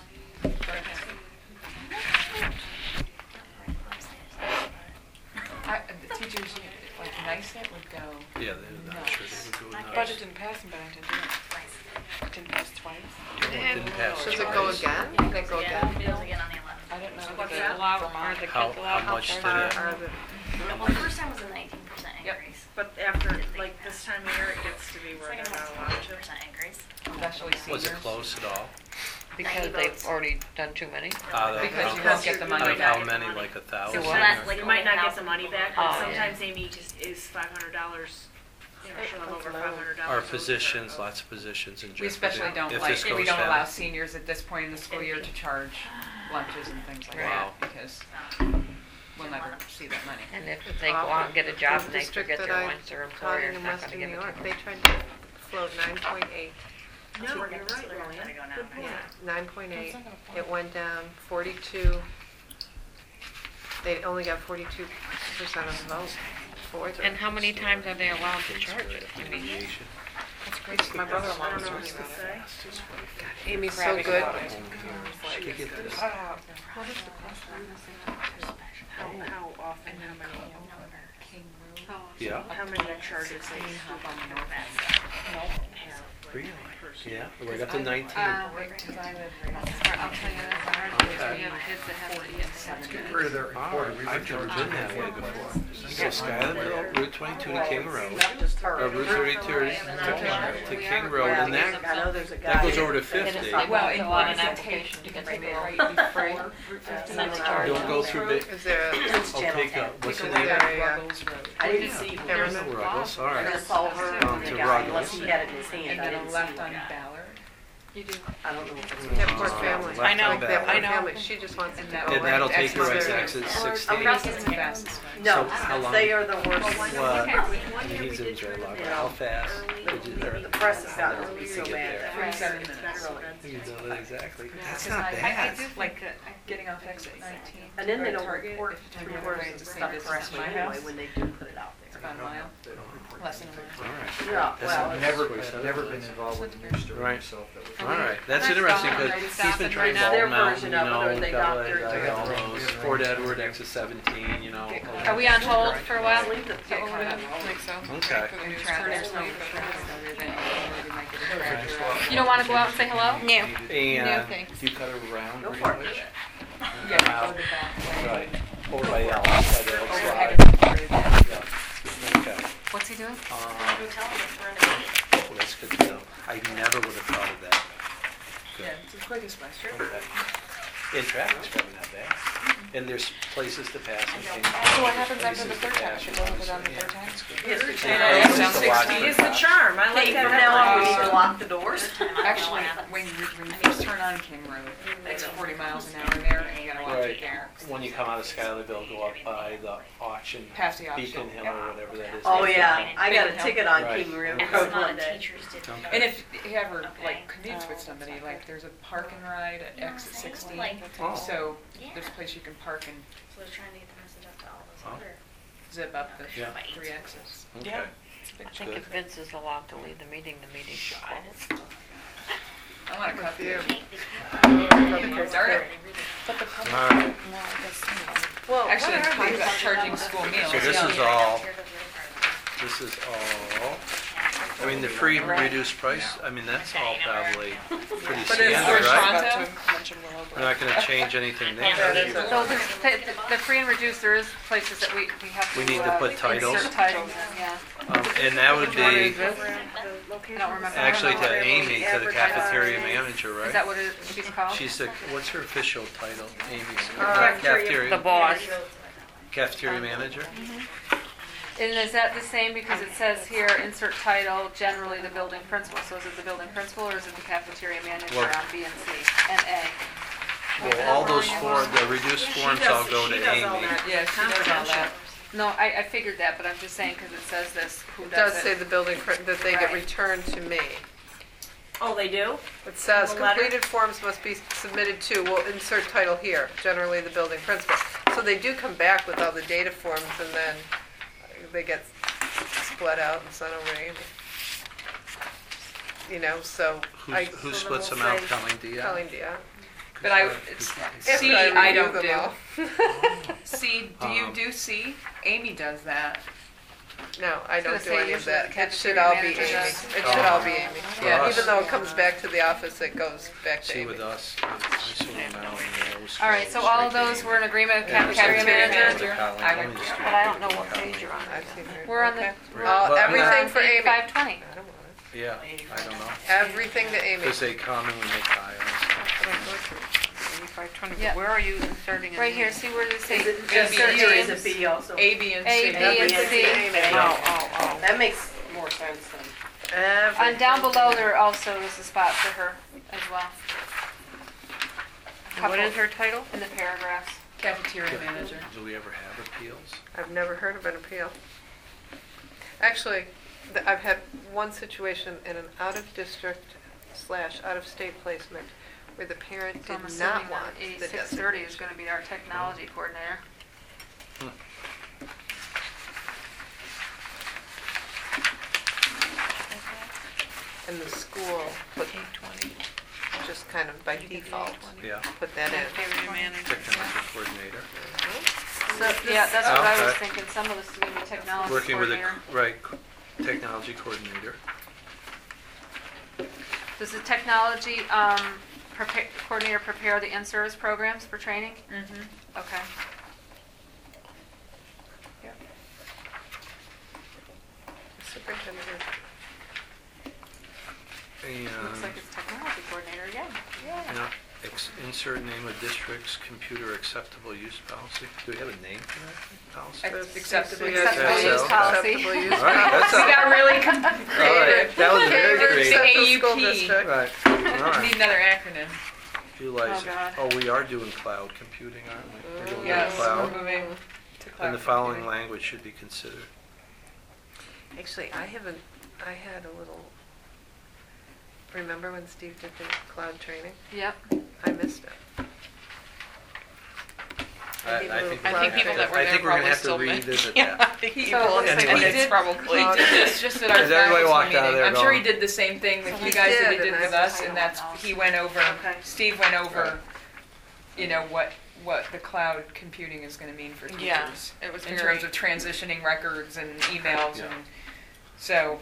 Speaker 7: I, the teachers, like NICET would go.
Speaker 6: Yeah, they, I'm sure they would go nuts.
Speaker 5: Budget didn't pass in Bennington, did it? Didn't pass twice.
Speaker 6: Well, it didn't pass
Speaker 10: Does it
Speaker 6: twice.
Speaker 10: go again?
Speaker 4: Yeah,
Speaker 10: They go
Speaker 4: yeah,
Speaker 10: again?
Speaker 4: bills again on the eleventh.
Speaker 5: I didn't know
Speaker 7: What's
Speaker 5: that
Speaker 7: that?
Speaker 5: they allowed Vermont.
Speaker 9: Are the
Speaker 6: How-
Speaker 9: kids allowed
Speaker 6: how much
Speaker 9: to
Speaker 6: did
Speaker 10: Are,
Speaker 6: it-
Speaker 10: are the,
Speaker 4: Well, the first time was a nineteen percent
Speaker 7: Yep.
Speaker 4: increase.
Speaker 11: But after, like, this time of year, it gets to be where
Speaker 4: Second
Speaker 11: they're
Speaker 4: was
Speaker 11: not
Speaker 4: a
Speaker 11: allowed
Speaker 4: twenty
Speaker 11: to.
Speaker 4: percent increase.
Speaker 7: Especially seniors.
Speaker 6: Was it close at all?
Speaker 9: Because they've already done too many.
Speaker 6: Out of,
Speaker 7: Because you
Speaker 6: how-
Speaker 7: won't get the
Speaker 6: out
Speaker 7: money
Speaker 6: of
Speaker 7: back.
Speaker 6: how many, like a thousand?
Speaker 9: So
Speaker 4: So
Speaker 9: what?
Speaker 4: that's like
Speaker 11: You might not get the
Speaker 4: only
Speaker 11: money
Speaker 4: one
Speaker 11: back,
Speaker 4: thousand
Speaker 11: but
Speaker 9: Oh, yeah.
Speaker 11: sometimes Amy just is five hundred dollars, you know, she'll have over five hundred dollars.
Speaker 6: Our positions, lots of positions in
Speaker 7: We
Speaker 6: jeopardy.
Speaker 7: especially don't
Speaker 6: if
Speaker 7: like,
Speaker 6: this
Speaker 7: we
Speaker 6: goes
Speaker 7: don't allow
Speaker 6: bad.
Speaker 7: seniors at this point in the school year to charge lunches and things like
Speaker 6: Wow.
Speaker 7: that, because we'll never see that money.
Speaker 9: And if they go out and get a job and they
Speaker 10: district
Speaker 9: forget
Speaker 10: that
Speaker 9: their
Speaker 10: I
Speaker 9: lunch, their
Speaker 10: taught
Speaker 9: employer's
Speaker 10: in
Speaker 9: not
Speaker 10: Western
Speaker 9: gonna
Speaker 10: New
Speaker 9: give it
Speaker 10: York,
Speaker 9: to
Speaker 10: they
Speaker 9: them.
Speaker 10: tried to float nine point eight.
Speaker 11: No, you're right, Lillian. Good point.
Speaker 10: Nine point eight. It went down forty-two. They only got forty-two percent of the vote for it.
Speaker 9: And how many times are they allowed to charge it? I mean,
Speaker 6: Mediation.
Speaker 5: That's crazy. My brother-in-law
Speaker 11: I
Speaker 5: was
Speaker 11: don't know what
Speaker 5: talking
Speaker 11: to
Speaker 5: about it.
Speaker 11: say.
Speaker 10: Amy's so
Speaker 5: Crabbing
Speaker 10: good.
Speaker 5: about it. He was
Speaker 6: Should
Speaker 5: like,
Speaker 6: get this.
Speaker 5: "Ah, what is the question?"
Speaker 11: How, how often, how many,
Speaker 6: Yeah,
Speaker 11: how many charges they
Speaker 6: really? Yeah, we got to nineteen.
Speaker 2: Uh, because I live, I'll tell you that's hard, because we have kids that have to get seven.
Speaker 3: Get rid of that recorder. We've
Speaker 6: I've never been that way before. You go Skyland, Route twenty-two to King Road,
Speaker 11: just
Speaker 6: or
Speaker 11: her.
Speaker 6: Route thirty-two to, to King Road, and that,
Speaker 11: I know there's a guy.
Speaker 6: that goes over to fifty.
Speaker 7: Well,
Speaker 9: Fill
Speaker 7: and
Speaker 9: out
Speaker 7: what
Speaker 9: an
Speaker 7: does it
Speaker 9: application
Speaker 7: take
Speaker 9: to
Speaker 7: to
Speaker 9: get
Speaker 7: get
Speaker 9: the
Speaker 7: right
Speaker 9: bill.
Speaker 7: before Route fifty?
Speaker 9: That's the charge.
Speaker 6: Don't go through big,
Speaker 10: Is there a,
Speaker 6: I'll take a, what's the
Speaker 10: Is
Speaker 6: name?
Speaker 10: there a, uh,
Speaker 7: Ruggles Road.
Speaker 11: I didn't see.
Speaker 10: There's
Speaker 6: Oh, Ruggles, all right.
Speaker 11: I saw her
Speaker 6: Um,
Speaker 11: and
Speaker 6: to
Speaker 11: the guy, unless
Speaker 6: Ruggles.
Speaker 11: he had it in his hand,
Speaker 7: And
Speaker 11: I
Speaker 7: then
Speaker 11: didn't
Speaker 7: a
Speaker 11: see
Speaker 7: left
Speaker 11: what
Speaker 7: on
Speaker 11: guy.
Speaker 7: Ballard.
Speaker 2: You do.
Speaker 11: I don't know what that's.
Speaker 10: that poor
Speaker 6: Uh,
Speaker 10: family?
Speaker 6: left
Speaker 9: I know,
Speaker 6: on
Speaker 10: Like that
Speaker 6: Ballard.
Speaker 10: poor
Speaker 9: I know.
Speaker 10: family, she just wants to
Speaker 7: And
Speaker 10: go.
Speaker 7: that-
Speaker 10: right
Speaker 6: And that'll
Speaker 10: next
Speaker 6: take you
Speaker 10: to
Speaker 6: right to
Speaker 10: their-
Speaker 6: exit
Speaker 11: I'm
Speaker 6: sixteen.
Speaker 11: not
Speaker 7: It's the fastest way.
Speaker 11: No,
Speaker 6: So how long-
Speaker 11: they are the worst.
Speaker 6: What? He's in Dreadlock. How fast? Did you- or-
Speaker 11: The press has gotten to
Speaker 6: Did
Speaker 11: be
Speaker 6: you
Speaker 11: so
Speaker 6: get
Speaker 11: bad.
Speaker 6: there?
Speaker 7: Forty-seven minutes.
Speaker 6: You know that exactly. That's
Speaker 7: Because
Speaker 6: not
Speaker 7: I- I- I
Speaker 6: bad.
Speaker 7: do like that, getting off exit nineteen.
Speaker 11: And then
Speaker 7: or
Speaker 11: they don't
Speaker 7: Target,
Speaker 11: report
Speaker 7: if
Speaker 11: three
Speaker 7: you're
Speaker 11: quarters
Speaker 7: going
Speaker 11: of
Speaker 7: to
Speaker 11: the
Speaker 7: say
Speaker 11: stuff
Speaker 7: this is
Speaker 11: correctly
Speaker 7: my
Speaker 11: anyway
Speaker 7: house.
Speaker 11: when they do put it out
Speaker 7: It's
Speaker 11: there.
Speaker 7: about a mile, less than a mile.
Speaker 6: All right.
Speaker 11: Yeah,
Speaker 6: That's
Speaker 11: well,
Speaker 6: a-
Speaker 11: it's-
Speaker 3: Never,
Speaker 6: That's
Speaker 3: I've never been involved with the news story
Speaker 6: Right.
Speaker 3: myself. That was-
Speaker 6: All right, that's
Speaker 2: Next
Speaker 6: interesting
Speaker 2: one,
Speaker 6: because
Speaker 2: are you
Speaker 6: he's
Speaker 2: stopping
Speaker 6: been
Speaker 2: right
Speaker 6: trained
Speaker 2: now?
Speaker 6: all
Speaker 11: Their
Speaker 6: mountain,
Speaker 11: version
Speaker 6: you
Speaker 11: of it,
Speaker 6: know,
Speaker 11: or they
Speaker 6: got
Speaker 11: doctor it
Speaker 6: like,
Speaker 11: to
Speaker 6: all
Speaker 11: it.
Speaker 6: those Fort Edward X is seventeen, you know.
Speaker 2: Are we on hold for a while?
Speaker 11: Leave the
Speaker 7: Get
Speaker 11: pick
Speaker 7: caught up.
Speaker 11: on.
Speaker 5: I think so.
Speaker 6: Okay.
Speaker 5: For the
Speaker 7: In
Speaker 5: news
Speaker 7: traffic,
Speaker 5: crews.
Speaker 7: so you might get a tractor.
Speaker 2: You don't wanna go out and say hello?
Speaker 9: No.
Speaker 6: And
Speaker 9: thanks.
Speaker 6: you cut around
Speaker 11: Go
Speaker 6: pretty
Speaker 11: for it.
Speaker 6: much?
Speaker 7: Yeah, go the back way.
Speaker 6: Right, over by Ellis, by the
Speaker 7: Over
Speaker 6: slide.
Speaker 7: Haggerty.
Speaker 6: Yeah. Okay.
Speaker 2: What's he doing?
Speaker 6: Um,
Speaker 4: Tell them if we're in a meeting.
Speaker 6: oh, that's good to know. I never would have thought of that. Good.
Speaker 7: Yeah, it's the quickest way.
Speaker 6: Okay. And traffic's probably not bad. And there's places to pass and things.
Speaker 5: So what happens after the
Speaker 6: places
Speaker 5: third
Speaker 6: to
Speaker 5: time?
Speaker 6: pass,
Speaker 5: Should
Speaker 6: you
Speaker 5: go
Speaker 6: know,
Speaker 5: over
Speaker 6: so,
Speaker 5: on the
Speaker 6: yeah,
Speaker 5: third time?
Speaker 6: that's good.
Speaker 11: Yes, we
Speaker 6: Yeah,
Speaker 11: should.
Speaker 6: it's
Speaker 7: down
Speaker 6: just a lot
Speaker 7: sixteen.
Speaker 6: to
Speaker 11: It's the
Speaker 6: pass.
Speaker 11: charm, I like
Speaker 4: Hey,
Speaker 11: that.
Speaker 4: from
Speaker 11: Now on, we
Speaker 7: Uh,
Speaker 11: should lock the doors.
Speaker 7: Actually, when you, when you first turn on King Road, it's forty miles an hour there, and you gotta watch it
Speaker 6: Right.
Speaker 7: there.
Speaker 6: When you come out of Schuylerville, go up by the auction,
Speaker 7: Past the auction.
Speaker 6: Beacon Hill
Speaker 7: Yep.
Speaker 6: or whatever that is.
Speaker 11: Oh, yeah, I got a
Speaker 7: Big Hill.
Speaker 11: ticket on
Speaker 6: Right.
Speaker 11: King Road
Speaker 4: And some
Speaker 11: one
Speaker 4: of the
Speaker 11: day.
Speaker 4: teachers did.
Speaker 6: Okay.
Speaker 7: And if he ever like commutes with somebody, like there's a park and ride at
Speaker 4: You know what I'm
Speaker 7: exit
Speaker 4: saying?
Speaker 7: sixteen,
Speaker 4: Like,
Speaker 6: Oh.
Speaker 7: so
Speaker 4: yeah.
Speaker 7: there's a place you can park and
Speaker 4: So they're trying to get the message up to all those
Speaker 6: Oh.
Speaker 4: other
Speaker 7: zip up the
Speaker 6: Yeah.
Speaker 7: three X's.
Speaker 6: Okay.
Speaker 11: Yeah.
Speaker 7: It's a big
Speaker 9: I
Speaker 6: That's
Speaker 9: think
Speaker 6: good.
Speaker 9: if Vince is allowed to lead the meeting, the meeting should close.
Speaker 7: I want to cut
Speaker 10: You.
Speaker 7: the. Darn it.
Speaker 11: But the public,
Speaker 6: All right.
Speaker 11: well, I guess, you know.
Speaker 10: Well,
Speaker 7: Actually,
Speaker 10: what
Speaker 7: it's
Speaker 10: are
Speaker 7: talking
Speaker 10: these?
Speaker 7: about charging school meals.
Speaker 6: So this
Speaker 7: yeah.
Speaker 6: is all, this is all, I mean, the free and reduced price, I mean, that's all probably pretty
Speaker 7: But it's
Speaker 6: standard,
Speaker 7: for
Speaker 6: right?
Speaker 7: Toronto?
Speaker 6: We're not gonna change anything there.
Speaker 10: That is a-
Speaker 2: So this, the, the free and reduced, there is places that we, we have to.
Speaker 6: We need to
Speaker 2: uh,
Speaker 6: put titles.
Speaker 2: Insert titles in, yeah.
Speaker 6: Um, And that would be
Speaker 2: I don't remember.
Speaker 6: actually to Amy, to the cafeteria manager,
Speaker 2: Is that
Speaker 6: right?
Speaker 2: what it, she's called?
Speaker 6: She's the, what's her official title? Amy's
Speaker 10: Uh,
Speaker 9: The
Speaker 6: cafeteria,
Speaker 9: boss.
Speaker 6: cafeteria manager?
Speaker 2: And is that the same, because it says here, insert title, generally the building principal, so is it the building principal or is it the cafeteria manager
Speaker 6: Well-
Speaker 2: on B and C and A?
Speaker 6: Well, all those forms, the reduced forms all go to Amy.
Speaker 7: Yeah, she does all that.
Speaker 2: No, I, I figured that, but I'm just saying, because it says this, who
Speaker 10: It
Speaker 2: does
Speaker 10: does
Speaker 2: it?
Speaker 10: say the building, pr- that they get
Speaker 2: Right.
Speaker 10: returned to me.
Speaker 12: Oh, they do?
Speaker 10: It says
Speaker 12: The letter?
Speaker 10: completed forms must be submitted to, we'll insert title here, generally the building principal. So they do come back with all the data forms and then they get split out and sent over to Amy. You know, so
Speaker 6: Who,
Speaker 10: I,
Speaker 6: who splits them out, Colleen Dion?
Speaker 10: Colleen Dion.
Speaker 7: But I, it's,
Speaker 10: After
Speaker 7: C,
Speaker 10: I
Speaker 7: I
Speaker 10: review
Speaker 7: don't
Speaker 10: them
Speaker 7: do.
Speaker 10: all.
Speaker 7: C, do you
Speaker 6: Um,
Speaker 7: do C? Amy does that.
Speaker 10: No, I
Speaker 2: was gonna
Speaker 10: don't do
Speaker 2: say
Speaker 10: any of
Speaker 2: usually
Speaker 10: that.
Speaker 2: the
Speaker 10: It should
Speaker 2: cafeteria
Speaker 10: all be
Speaker 2: manager
Speaker 10: Amy.
Speaker 2: does.
Speaker 10: It should all be Amy.
Speaker 6: For
Speaker 10: Yeah,
Speaker 6: us.
Speaker 10: even though it comes back to the office, it goes back to
Speaker 6: See,
Speaker 10: Amy.
Speaker 6: with us, I sort of know and those
Speaker 2: All right, so
Speaker 6: go
Speaker 2: all of
Speaker 6: straight to
Speaker 2: those
Speaker 6: Amy.
Speaker 2: were in agreement with
Speaker 6: Yeah,
Speaker 2: cafeteria
Speaker 7: cafeteria
Speaker 2: manager?
Speaker 7: manager.
Speaker 6: Colleen,
Speaker 7: I
Speaker 6: let
Speaker 7: would-
Speaker 6: me just do
Speaker 9: But I don't
Speaker 6: it
Speaker 9: know
Speaker 6: with
Speaker 9: what
Speaker 6: Colleen.
Speaker 9: page you're on.
Speaker 10: I've seen her.
Speaker 2: We're on the,
Speaker 7: Okay.
Speaker 2: we're
Speaker 10: Uh,
Speaker 2: on
Speaker 6: But-
Speaker 10: everything for Amy.
Speaker 2: five twenty.
Speaker 10: I don't want it.
Speaker 6: Yeah, I don't know.
Speaker 10: Everything to Amy.
Speaker 6: Because they come and we make tiles.
Speaker 9: eighty-five twenty,
Speaker 2: Yeah.
Speaker 9: but where are you inserting it?
Speaker 2: Right here, see where they say
Speaker 7: Is it
Speaker 2: insert
Speaker 7: B or is
Speaker 2: names?
Speaker 11: it B also?
Speaker 7: A, B, and
Speaker 2: A,
Speaker 7: C.
Speaker 2: B, and C.
Speaker 9: Oh, oh, oh.
Speaker 11: That makes more sense then.
Speaker 2: And down below there also is a spot for her as well.
Speaker 9: And what is her title?
Speaker 2: In the paragraphs.
Speaker 7: Cafeteria manager.
Speaker 6: Do we ever have appeals?
Speaker 10: I've never heard of an appeal. Actually, th- I've had one situation in an out-of-district slash out-of-state placement where the parent
Speaker 2: So I'm
Speaker 10: did
Speaker 2: assuming
Speaker 10: not want
Speaker 2: that
Speaker 10: the
Speaker 2: eighty-six thirty is
Speaker 10: designation.
Speaker 2: gonna be our technology coordinator.
Speaker 10: And the school put,
Speaker 9: eight twenty.
Speaker 10: just kind of by default,
Speaker 6: Yeah,
Speaker 10: put that in.
Speaker 9: Cafeteria manager.
Speaker 6: technology coordinator.
Speaker 2: So, yeah, that's what I was
Speaker 6: Okay.
Speaker 2: thinking, some of this is gonna be technology
Speaker 6: Working with a,
Speaker 2: coordinator.
Speaker 6: right, technology coordinator.
Speaker 2: Does the technology, um, prepare, coordinator prepare the in-service programs for training?
Speaker 7: Mm-hmm.
Speaker 2: Okay.
Speaker 10: Superintendent.
Speaker 2: Looks like
Speaker 6: And,
Speaker 2: it's technology coordinator again.
Speaker 6: you know, ex- insert name of district's computer acceptable use policy. Do we have a name for that policy?
Speaker 7: Ex- Acceptable use.
Speaker 2: Acceptable
Speaker 6: Yeah,
Speaker 2: use
Speaker 6: so-
Speaker 2: policy.
Speaker 10: Acceptable use
Speaker 6: All right, that's
Speaker 7: We
Speaker 6: a-
Speaker 7: got really
Speaker 6: All right, that was very
Speaker 10: Favorite
Speaker 6: creative.
Speaker 10: Central
Speaker 7: A U
Speaker 10: School
Speaker 7: P.
Speaker 10: District.
Speaker 6: Right, all
Speaker 7: Need
Speaker 6: right.
Speaker 7: another acronym.
Speaker 6: Utilize,
Speaker 2: Oh, God.
Speaker 6: oh, we are doing cloud computing, aren't we? We're doing
Speaker 7: Yes, we're
Speaker 6: cloud.
Speaker 7: moving to cloud.
Speaker 6: And the following
Speaker 7: computing.
Speaker 6: language should be considered.
Speaker 10: Actually, I haven't, I had a little, remember when Steve did the cloud training?
Speaker 2: Yep.
Speaker 10: I missed it.
Speaker 6: I,
Speaker 10: need a
Speaker 6: I
Speaker 10: little
Speaker 6: think,
Speaker 10: cloud
Speaker 6: we're
Speaker 5: I think people
Speaker 6: gonna-
Speaker 5: that were
Speaker 6: I
Speaker 5: there
Speaker 6: think we're gonna
Speaker 5: probably
Speaker 6: have to
Speaker 5: still may-
Speaker 6: revisit
Speaker 5: Yeah, I
Speaker 6: that.
Speaker 5: think
Speaker 2: So,
Speaker 5: people
Speaker 2: looks
Speaker 5: that
Speaker 2: like
Speaker 5: think
Speaker 2: he
Speaker 5: it's
Speaker 2: did-
Speaker 5: probably.
Speaker 7: He did this just at our
Speaker 6: Is everybody
Speaker 7: faculty
Speaker 6: walked out of
Speaker 7: meeting.
Speaker 6: there
Speaker 7: I'm sure he
Speaker 6: going-
Speaker 7: did the same thing with
Speaker 10: So
Speaker 7: you
Speaker 10: he
Speaker 7: guys that he
Speaker 10: did,
Speaker 7: did
Speaker 10: and
Speaker 7: with
Speaker 10: I-
Speaker 7: us, and that's, he went over,
Speaker 2: Okay.
Speaker 7: Steve went over,
Speaker 6: Right.
Speaker 7: you know, what, what the cloud computing is gonna mean for
Speaker 5: Yeah,
Speaker 7: teachers.
Speaker 5: it was
Speaker 7: In
Speaker 5: very-
Speaker 7: terms of transitioning records and emails
Speaker 6: Yeah.
Speaker 7: and, so,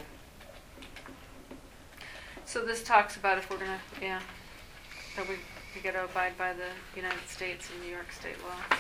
Speaker 2: So this talks about if we're gonna, yeah, that we, we gotta abide by the United States and New York state law.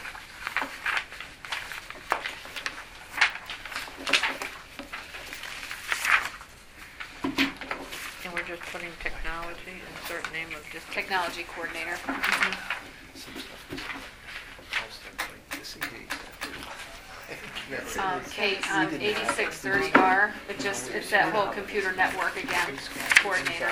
Speaker 9: And we're just putting technology, insert name of district.
Speaker 2: Technology coordinator.
Speaker 6: Some stuff is posted like disengaged after.
Speaker 2: Um, Kate, on eighty-six thirty R, it just, it's that whole computer network again, coordinator.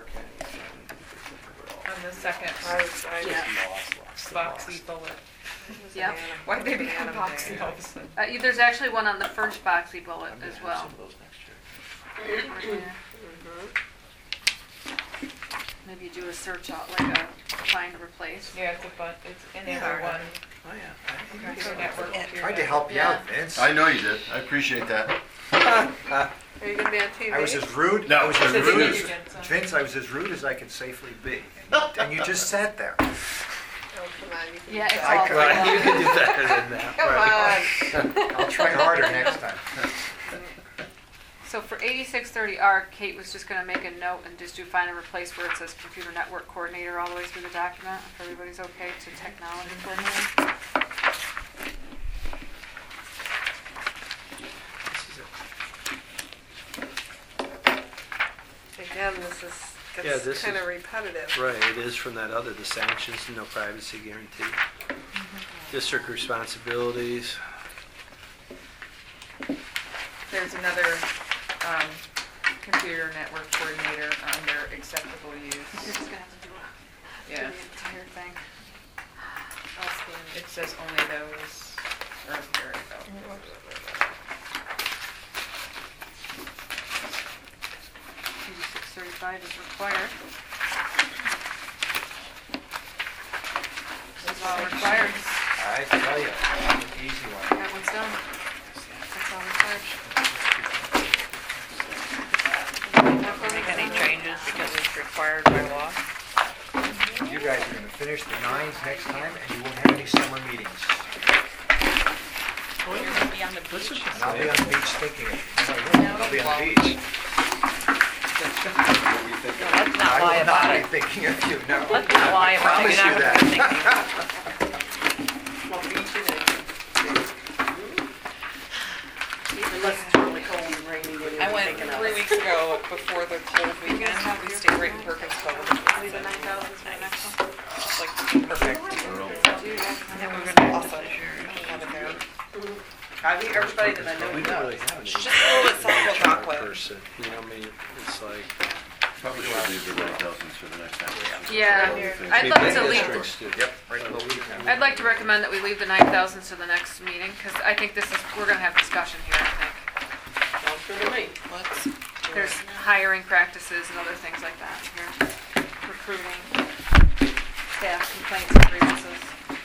Speaker 7: on the second
Speaker 10: I was, I
Speaker 2: Yeah.
Speaker 7: boxy bullet.
Speaker 2: Yep.
Speaker 7: Why'd they become boxy all of a sudden?
Speaker 2: Uh, there's actually one on the first boxy bullet
Speaker 6: I'm gonna
Speaker 2: as
Speaker 6: have
Speaker 2: well.
Speaker 6: some of those next year.
Speaker 2: Coordinator. maybe do a search out, like a find replace.
Speaker 7: Yeah, it's a bun, it's in the
Speaker 3: Yeah.
Speaker 7: other one.
Speaker 6: Oh, yeah.
Speaker 7: Computer network, computer
Speaker 3: Tried to help you out, Vince.
Speaker 8: I know you did. I appreciate that.
Speaker 10: Are you gonna be on T V?
Speaker 3: I was as rude, I was as
Speaker 7: It's
Speaker 3: rude
Speaker 7: in
Speaker 3: as,
Speaker 7: you, Jensen.
Speaker 3: Vince, I was as rude as I could safely be. And you- And you just sat there.
Speaker 10: Oh, come on, you can
Speaker 2: Yeah,
Speaker 10: do
Speaker 2: it's
Speaker 10: that.
Speaker 2: all-
Speaker 6: Right, you can do better than that.
Speaker 10: Come
Speaker 6: right.
Speaker 10: on.
Speaker 3: I'll try harder next time.
Speaker 2: So for eighty-six thirty R, Kate was just gonna make a note and just do find and replace where it says computer network coordinator all the way through the document, if everybody's okay to technology coordinator.
Speaker 6: This is it.
Speaker 10: Again, this is,
Speaker 6: Yeah, this
Speaker 10: gets kind
Speaker 6: is-
Speaker 10: of repetitive.
Speaker 6: Right, it is from that other, the sanctions, no privacy guarantee. District responsibilities.
Speaker 7: There's another, um, computer network coordinator under acceptable
Speaker 2: You're
Speaker 7: use.
Speaker 2: just gonna have to do a,
Speaker 7: Yeah,
Speaker 2: do the entire thing.
Speaker 7: it says only those, or there we go.
Speaker 2: eighty-six thirty-five is required. This is all required.
Speaker 3: I tell you, that's an easy one.
Speaker 2: That one's done. That's all required.
Speaker 9: Make any changes because it's required by law?
Speaker 3: You guys are gonna finish the nines next time, and you won't have any summer meetings.
Speaker 5: You're gonna be on the beach.
Speaker 3: And I'll be on the beach thinking of you. I'll be on the beach.
Speaker 9: Let's not lie
Speaker 3: I will
Speaker 9: about
Speaker 3: not
Speaker 9: it.
Speaker 3: be thinking of you, no.
Speaker 9: Let's not lie
Speaker 3: I
Speaker 9: about it.
Speaker 3: promise
Speaker 9: You're
Speaker 3: you
Speaker 9: not gonna be
Speaker 3: that.
Speaker 9: thinking.
Speaker 11: Well, beach it is. Unless it's really cold and rainy. and
Speaker 5: I
Speaker 11: you're
Speaker 5: went
Speaker 11: thinking of
Speaker 5: three
Speaker 11: it.
Speaker 5: weeks ago before the cold weekend. We stayed right in Perkinsville.
Speaker 2: Leave the nine thousand for the next one.
Speaker 5: It's like perfect.
Speaker 9: And then we're gonna
Speaker 5: Also, have it there.
Speaker 11: I mean, everybody that I know
Speaker 6: We don't really
Speaker 11: does.
Speaker 6: have any.
Speaker 5: Just a little bit south of chocolate.
Speaker 6: Person, you know, I mean, it's like.
Speaker 8: Probably should leave the nine thousands for the next time.
Speaker 2: Yeah, I'd
Speaker 6: maybe
Speaker 2: like to
Speaker 6: district
Speaker 2: leave,
Speaker 6: student.
Speaker 3: Yep, right below weekend.
Speaker 2: I'd like to recommend that we leave the nine thousand to the next meeting, because I think this is, we're gonna have discussion here, I think.
Speaker 11: Sounds good to me.
Speaker 5: Let's.
Speaker 2: There's hiring practices and other things like that here. Recruiting, staff complaints and grievances.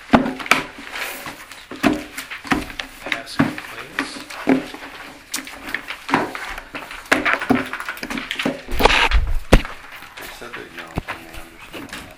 Speaker 6: Past complaints.
Speaker 8: They said they know, and they understand that.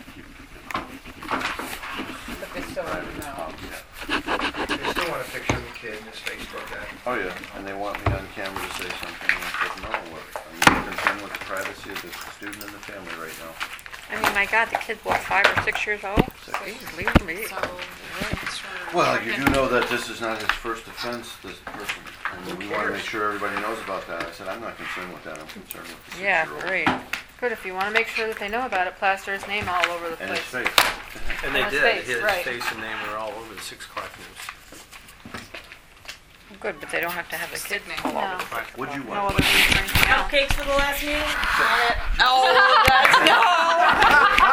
Speaker 7: But they still want to know.
Speaker 3: They still want a picture of the kid in his Facebook ad.
Speaker 8: Oh, yeah, and they want me on camera to say something, and I said, no, what- I'm concerned with the privacy of the student and the family right now.
Speaker 9: I mean, my God, the kid's what, five or six years old? Jeez, leave him be.
Speaker 5: So, right, sure.
Speaker 8: Well, you do know that this is not his first offense, this person, and we want to make sure everybody knows about that. I said, I'm not concerned with that, I'm concerned with the
Speaker 9: Yeah,
Speaker 8: six-year-old.
Speaker 9: right.
Speaker 2: Good, if you wanna make sure that they know about it, plaster his name all over the
Speaker 8: And his
Speaker 2: place.
Speaker 8: face.
Speaker 6: And they
Speaker 2: On his
Speaker 6: did,
Speaker 2: face,
Speaker 6: his
Speaker 2: right.
Speaker 6: face and name were all over the six o'clock news.
Speaker 9: Good, but they don't have to have the kid name all
Speaker 2: No.
Speaker 9: over the place.
Speaker 8: What'd you
Speaker 2: No
Speaker 8: want?
Speaker 2: other news or anything else.
Speaker 12: Cupcakes for the last meeting? On it.
Speaker 9: Oh, that's no!